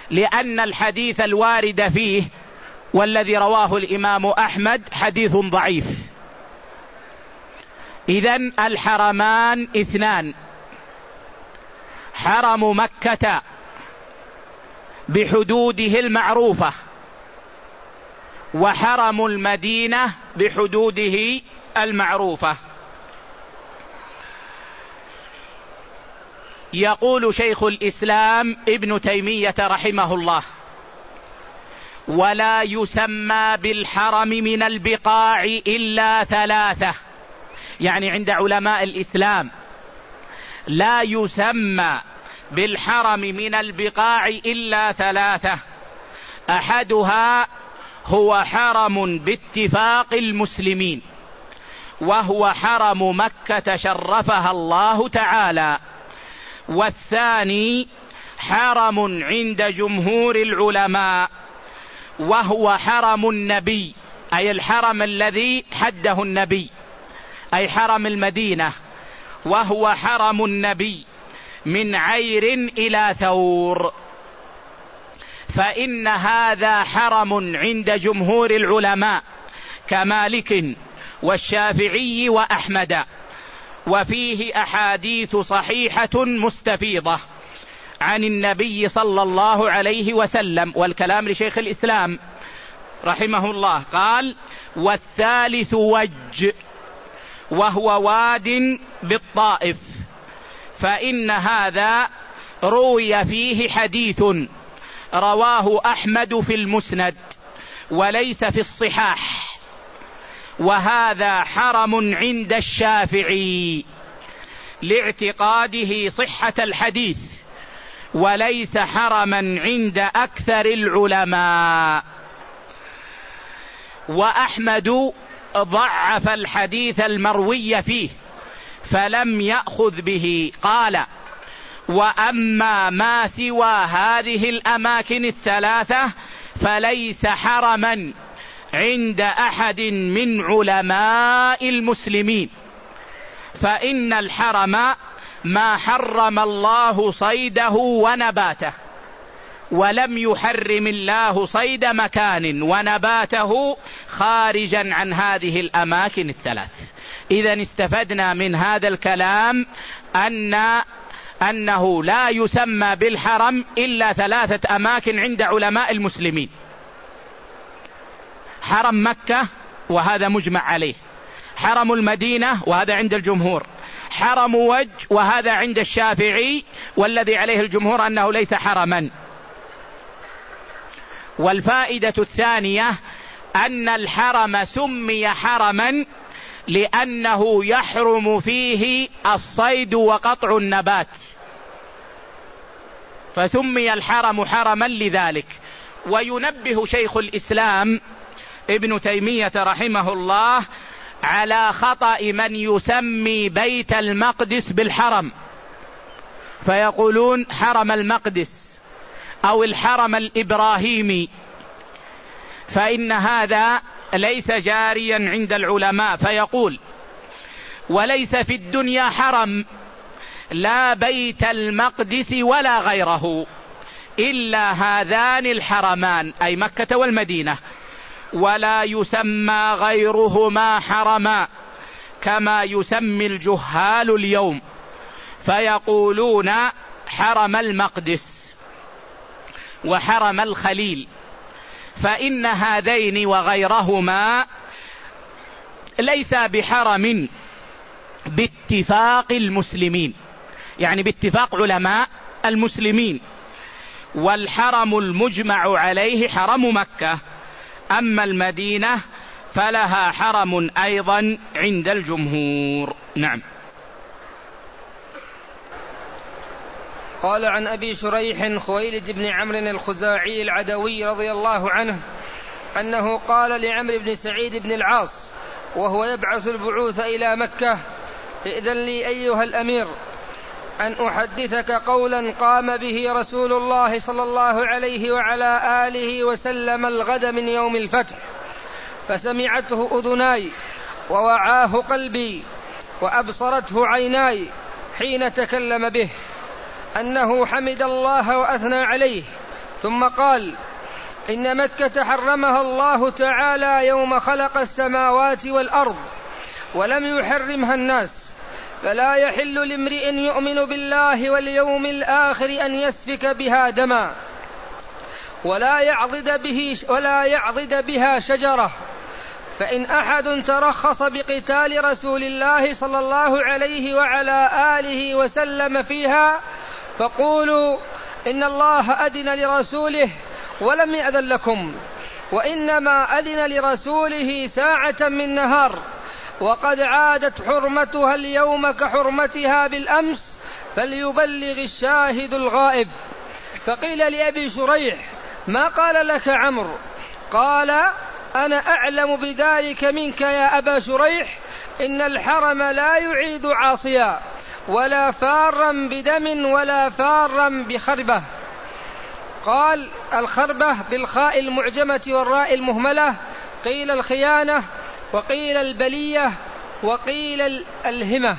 لأن الحديث الوارد فيه والذي رواه الإمام أحمد حديث ضعيف. إذن الحرمان اثنان: حرم مكة بحدوده المعروفة، وحرم المدينة بحدوده المعروفة. يقول شيخ الإسلام ابن تيمية رحمه الله: ولا يسمى بالحرم من البقاع إلا ثلاثة. يعني عند علماء الإسلام لا يسمى بالحرم من البقاع إلا ثلاثة: أحدها هو حرم باتفاق المسلمين، وهو حرم مكة شرفها الله تعالى. والثاني حرم عند جمهور العلماء، وهو حرم النبي، أي الحرم الذي حده النبي، أي حرم المدينة، وهو حرم النبي من عير إلى ثور. فإن هذا حرم عند جمهور العلماء كمالك والشافعي وأحمد، وفيه أحاديث صحيحة مستفيضة عن النبي صلى الله عليه وسلم. والكلام لشيخ الإسلام رحمه الله. قال: والثالث وج، وهو واد بالطائف، فإن هذا روي فيه حديث رواه أحمد في المسند وليس في الصحاح، وهذا حرم عند الشافعي لاعتقاده صحة الحديث، وليس حرما عند أكثر العلماء. وأحمد ضعف الحديث المروي فيه فلم يأخذ به. قال: وأما ما سوى هذه الأماكن الثلاثة فليس حرما عند أحد من علماء المسلمين، فإن الحرم ما حرم الله صيده ونباته، ولم يحرم الله صيد مكان ونباته خارجا عن هذه الأماكن الثلاث. إذن استفدنا من هذا الكلام أنه لا يسمى بالحرم إلا ثلاثة أماكن عند علماء المسلمين: حرم مكة وهذا مجمع عليه، حرم المدينة وهذا عند الجمهور، حرم وج وهذا عند الشافعي والذي عليه الجمهور أنه ليس حرما. والفائدة الثانية أن الحرم سمي حرما لأنه يحرم فيه الصيد وقطع النبات، فسمي الحرم حرما لذلك. وينبه شيخ الإسلام ابن تيمية رحمه الله على خطأ من يسمي بيت المقدس بالحرم، فيقولون حرم المقدس أو الحرم الإبراهيمي، فإن هذا ليس جاريا عند العلماء. فيقول: وليس في الدنيا حرم لا بيت المقدس ولا غيره إلا هذان الحرمان، أي مكة والمدينة، ولا يسمى غيرهما حرما كما يسمي الجهال اليوم، فيقولون حرم المقدس وحرم الخليل، فإن هذين وغيرهما ليس بحرم باتفاق المسلمين، يعني باتفاق علماء المسلمين. والحرم المجمع عليه حرم مكة، أما المدينة فلها حرم أيضا عند الجمهور. نعم. قال: عن أبي شريح خويلد بن عمرو الخزاعي العدوي رضي الله عنه أنه قال لعمرو بن سعيد بن العاص وهو يبعث البعوث إلى مكة: ائذن لي أيها الأمير أن أحدثك قولا قام به رسول الله صلى الله عليه وعلى آله وسلم الغد من يوم الفتح، فسمعته أذناي ووعاه قلبي وأبصرته عيناي حين تكلم به، أنه حمد الله وأثنى عليه ثم قال: إن مكة حرمها الله تعالى يوم خلق السماوات والأرض ولم يحرمها الناس، فلا يحل لامرئ يؤمن بالله واليوم الآخر أن يسفك بها دما ولا يعضد بها شجرة. فإن أحد ترخص بقتال رسول الله صلى الله عليه وعلى آله وسلم فيها فقولوا إن الله أذن لرسوله ولم يأذن لكم، وإنما أذن لرسوله ساعة من نهار، وقد عادت حرمتها اليوم كحرمتها بالأمس، فليبلغ الشاهد الغائب. فقيل لأبي شريح: ما قال لك عمرو؟ قال: أنا أعلم بذلك منك يا أبا شريح، إن الحرم لا يعيد عاصيا ولا فارا بدم ولا فارا بخربة. قال: الخربة بالخاء المعجمة والراء المهملة، قيل الخيانة، وقيل البلية، وقيل الهمة،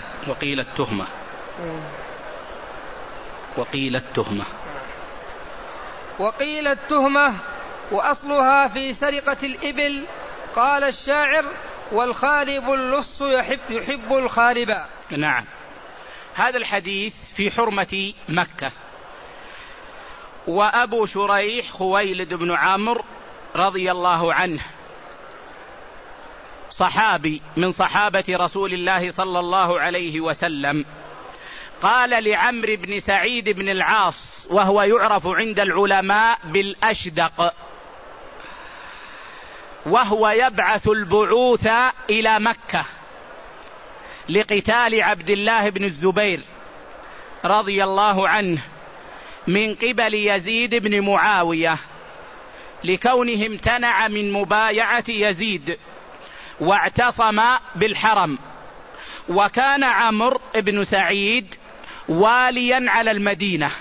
وقيل التهمة، وأصلها في سرقة الإبل. قال الشاعر: والخارب اللص يحب الخارب. نعم. هذا الحديث في حرمة مكة. وأبو شريح خويلد بن عمرو رضي الله عنه صحابي من صحابة رسول الله صلى الله عليه وسلم، قال لعمرو بن سعيد بن العاص، وهو يعرف عند العلماء بالأشدق، وهو يبعث البعوث إلى مكة لقتال عبد الله بن الزبير رضي الله عنه من قبل يزيد بن معاوية، لكونه امتنع من مبايعة يزيد واعتصم بالحرم. وكان عمرو بن سعيد واليا على المدينة،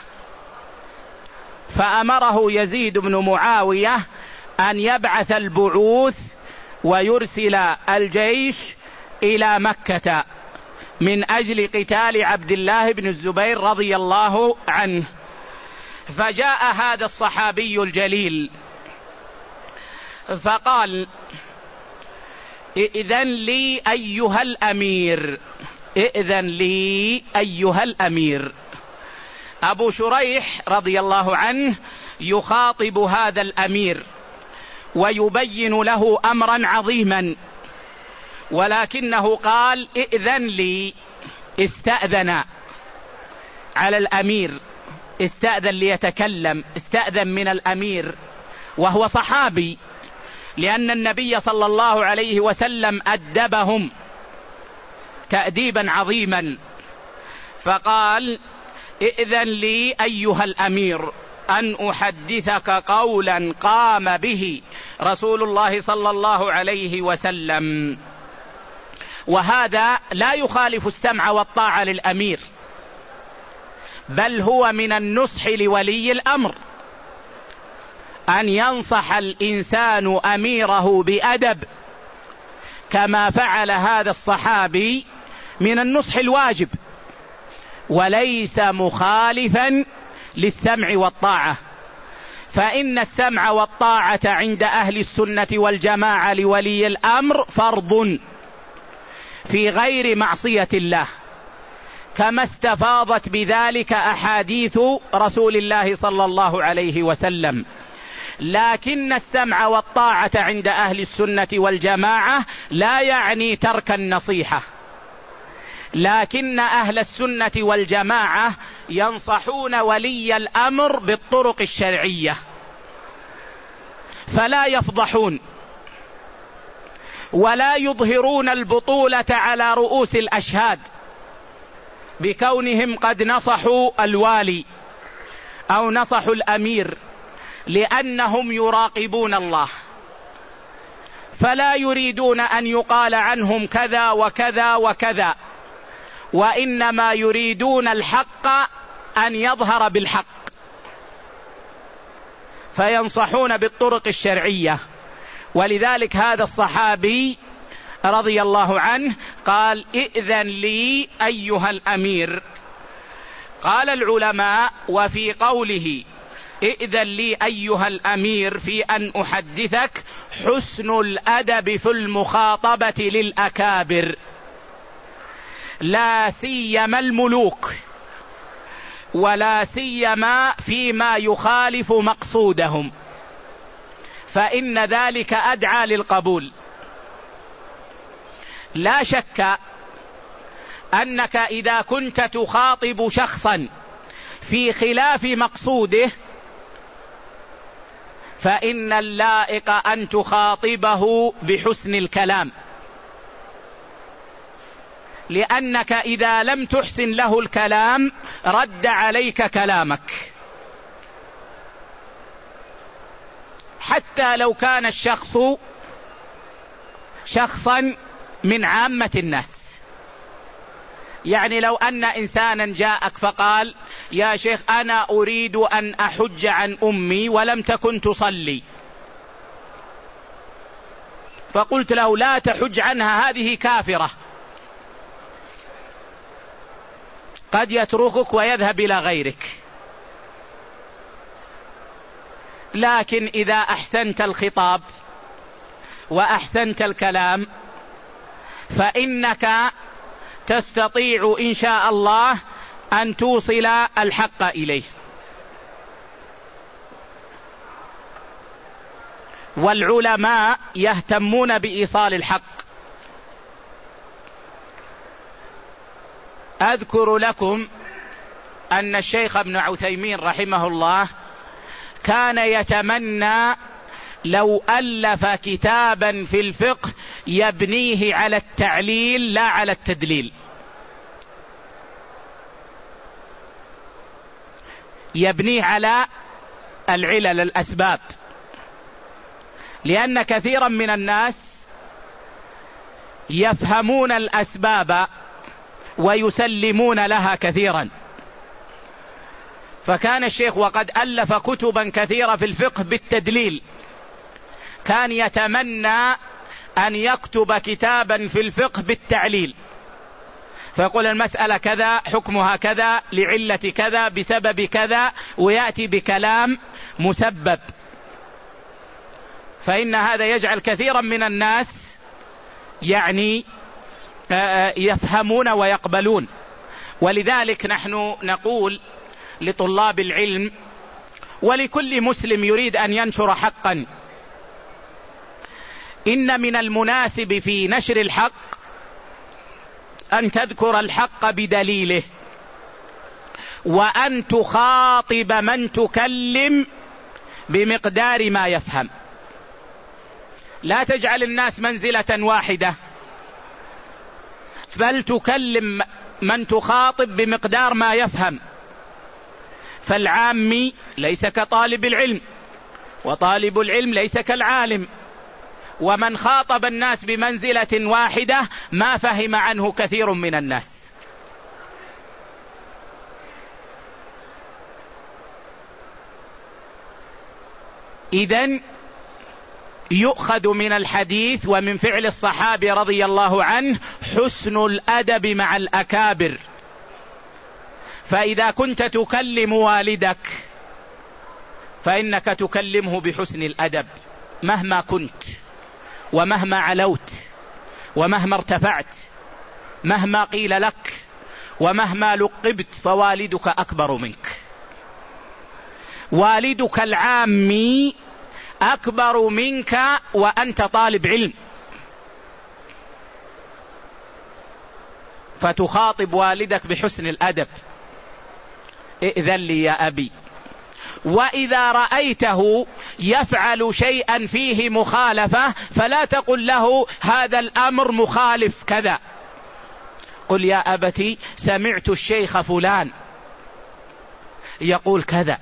فأمره يزيد بن معاوية أن يبعث البعوث ويرسل الجيش إلى مكة من أجل قتال عبد الله بن الزبير رضي الله عنه. فجاء هذا الصحابي الجليل فقال: ائذن لي أيها الأمير، ائذن لي أيها الأمير. أبو شريح رضي الله عنه يخاطب هذا الأمير ويبين له أمرا عظيما، ولكنه قال: ائذن لي، استأذن على الأمير، استأذن ليتكلم، استأذن من الأمير، وهو صحابي، لأن النبي صلى الله عليه وسلم أدبهم تأديبا عظيما. فقال: ائذن لي أيها الأمير أن أحدثك قولا قام به رسول الله صلى الله عليه وسلم. وهذا لا يخالف السمع والطاعة للأمير، بل هو من النصح لولي الأمر أن ينصح الإنسان أميره بأدب، كما فعل هذا الصحابي من النصح الواجب، وليس مخالفا للسمع والطاعة. فإن السمع والطاعة عند أهل السنة والجماعة لولي الأمر فرض في غير معصية الله، كما استفاضت بذلك أحاديث رسول الله صلى الله عليه وسلم. لكن السمع والطاعة عند أهل السنة والجماعة لا يعني ترك النصيحة، لكن أهل السنة والجماعة ينصحون ولي الأمر بالطرق الشرعية، فلا يفضحون ولا يظهرون البطولة على رؤوس الأشهاد بكونهم قد نصحوا الوالي أو نصحوا الأمير، لأنهم يراقبون الله، فلا يريدون أن يقال عنهم كذا وكذا وكذا، وإنما يريدون الحق أن يظهر بالحق، فينصحون بالطرق الشرعية. ولذلك هذا الصحابي رضي الله عنه قال: ائذن لي أيها الأمير. قال العلماء: وفي قوله ائذن لي أيها الأمير في أن أحدثك حسن الأدب في المخاطبة للأكابر، لا سيما الملوك، ولا سيما فيما يخالف مقصودهم، فإن ذلك أدعى للقبول. لا شك أنك إذا كنت تخاطب شخصا في خلاف مقصوده فإن اللائق أن تخاطبه بحسن الكلام، لأنك إذا لم تحسن له الكلام رد عليك كلامك، حتى لو كان الشخص شخصا من عامة الناس. يعني لو أن إنسانا جاءك فقال يا شيخ أنا أريد أن أحج عن أمي ولم تكن تصلي، فقلت له لا تحج عنها هذه كافرة، قد يتركك ويذهب إلى غيرك. لكن إذا أحسنت الخطاب وأحسنت الكلام فإنك تستطيع إن شاء الله أن توصل الحق إليه. والعلماء يهتمون بإيصال الحق. أذكر لكم أن الشيخ ابن عثيمين رحمه الله كان يتمنى لو ألف كتابا في الفقه يبنيه على التعليل لا على التدليل، يبنيه على العلل الأسباب، لأن كثيرا من الناس يفهمون الأسباب ويسلمون لها كثيرا. فكان الشيخ وقد ألف كتبا كثيرة في الفقه بالتدليل، كان يتمنى أن يكتب كتابا في الفقه بالتعليل، فيقول المسألة كذا حكمها كذا لعلة كذا بسبب كذا، ويأتي بكلام مسبب. فإن هذا يجعل كثيرا من الناس يعني يفهمون ويقبلون. ولذلك نحن نقول لطلاب العلم ولكل مسلم يريد أن ينشر حقا إن من المناسب في نشر الحق أن تذكر الحق بدليله، وأن تخاطب من تكلم بمقدار ما يفهم. لا تجعل الناس منزلة واحدة، بل تكلم من تخاطب بمقدار ما يفهم. فالعامي ليس كطالب العلم، وطالب العلم ليس كالعالم، ومن خاطب الناس بمنزلة واحدة ما فهم عنه كثير من الناس. إذن يؤخذ من الحديث ومن فعل الصحابي رضي الله عنه حسن الأدب مع الأكابر. فإذا كنت تكلم والدك فإنك تكلمه بحسن الأدب مهما كنت، ومهما علوت، ومهما ارتفعت، مهما قيل لك، ومهما لقبت، فوالدك أكبر منك. والدك العامي أكبر منك وأنت طالب علم، فتخاطب والدك بحسن الأدب. ائذن لي يا أبي. وإذا رأيته يفعل شيئا فيه مخالفة فلا تقل له هذا الأمر مخالف كذا، قل يا أبتي سمعت الشيخ فلان يقول كذا،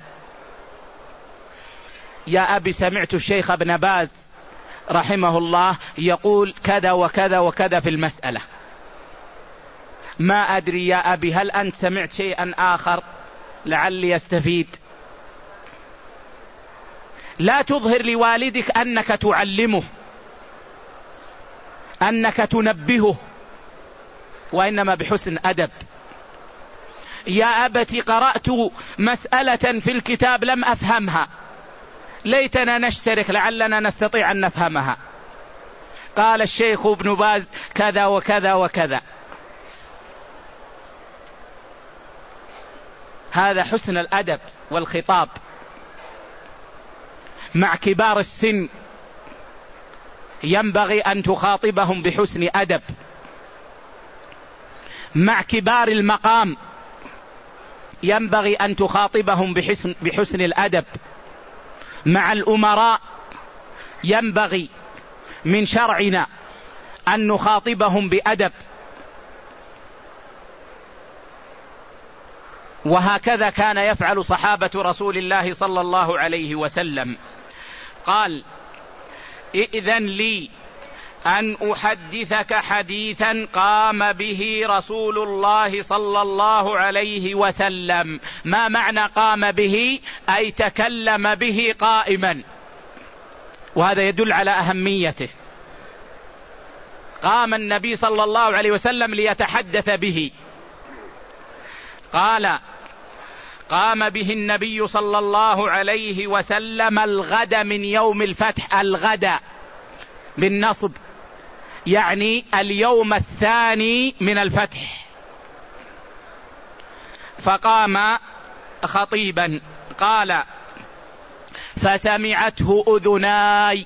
يا أبي سمعت الشيخ ابن باز رحمه الله يقول كذا وكذا وكذا في المسألة، ما أدري يا أبي هل أنت سمعت شيئا آخر لعلي يستفيد. لا تظهر لوالدك أنك تعلمه، أنك تنبهه، وإنما بحسن أدب. يا أبت قرأت مسألة في الكتاب لم أفهمها، ليتنا نشترك لعلنا نستطيع أن نفهمها. قال الشيخ ابن باز كذا وكذا وكذا. هذا حسن الأدب والخطاب مع كبار السن، ينبغي أن تخاطبهم بحسن أدب. مع كبار المقام ينبغي أن تخاطبهم بحسن الأدب. مع الأمراء ينبغي من شرعنا أن نخاطبهم بأدب. وهكذا كان يفعل صحابة رسول الله صلى الله عليه وسلم. قال: ائذن لي أن أحدثك حديثا قام به رسول الله صلى الله عليه وسلم. ما معنى قام به؟ أي تكلم به قائما، وهذا يدل على أهميته. قام النبي صلى الله عليه وسلم ليتحدث به. قال: قام به النبي صلى الله عليه وسلم الغد من يوم الفتح. الغد بالنصب يعني اليوم الثاني من الفتح. فقام خطيبا. قال: فسمعته أذناي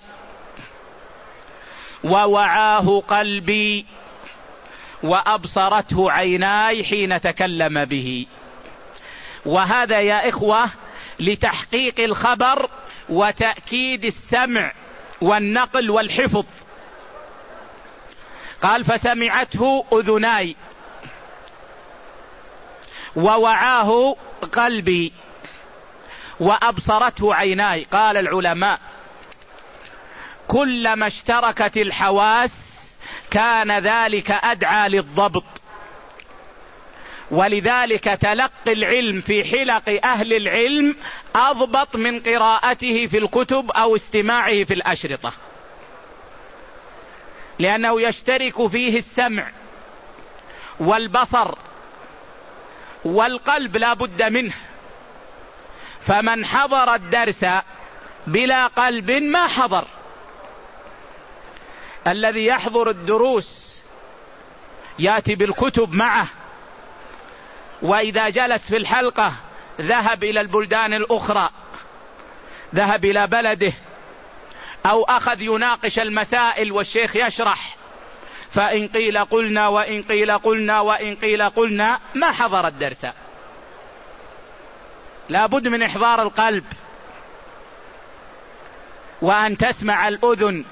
ووعاه قلبي وأبصرته عيناي حين تكلم به. وهذا يا إخوة لتحقيق الخبر وتأكيد السمع والنقل والحفظ. قال: فسمعته أذناي ووعاه قلبي وأبصرته عيناي. قال العلماء: كلما اشتركت الحواس كان ذلك أدعى للضبط، ولذلك تلقي العلم في حلق أهل العلم أضبط من قراءته في الكتب أو استماعه في الأشرطة، لأنه يشترك فيه السمع والبصر والقلب لا بد منه. فمن حضر الدرس بلا قلب ما حضر. الذي يحضر الدروس يأتي بالكتب معه، وإذا جلس في الحلقة ذهب إلى البلدان الأخرى، ذهب إلى بلده، أو أخذ يناقش المسائل والشيخ يشرح، فإن قيل قلنا وإن قيل قلنا وإن قيل قلنا ما حضر الدرس. لا بد من إحضار القلب وأن تسمع الأذن،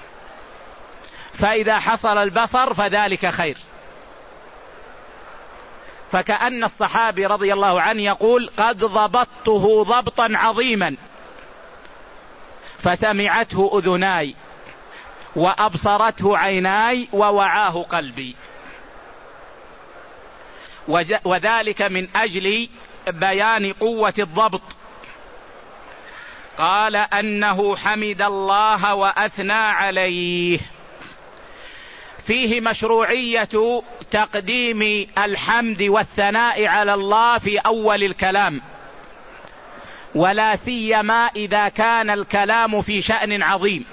فإذا حصل البصر فذلك خير. فكأن الصحابي رضي الله عنه يقول: قد ضبطته ضبطا عظيما، فسمعته أذناي وأبصرته عيناي ووعاه قلبي. وذلك من أجل بيان قوة الضبط. قال: أنه حمد الله وأثنى عليه. فيه مشروعية تقديم الحمد والثناء على الله في أول الكلام، ولا سيما إذا كان الكلام في شأن عظيم،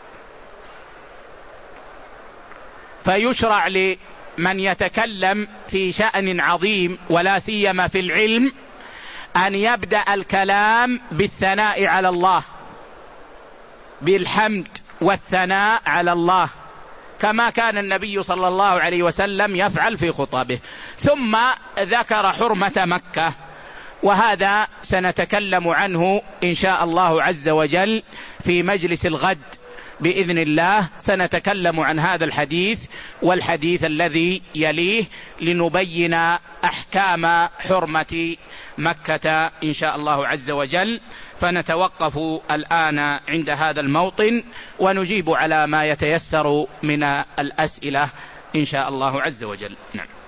فيشرع لمن يتكلم في شأن عظيم ولا سيما في العلم أن يبدأ الكلام بالثناء على الله، بالحمد والثناء على الله، كما كان النبي صلى الله عليه وسلم يفعل في خطبه. ثم ذكر حرمة مكة، وهذا سنتكلم عنه إن شاء الله عز وجل في مجلس الغد بإذن الله. سنتكلم عن هذا الحديث والحديث الذي يليه لنبين أحكام حرمة مكة إن شاء الله عز وجل. فنتوقف الآن عند هذا الموطن ونجيب على ما يتيسر من الأسئلة إن شاء الله عز وجل. نعم.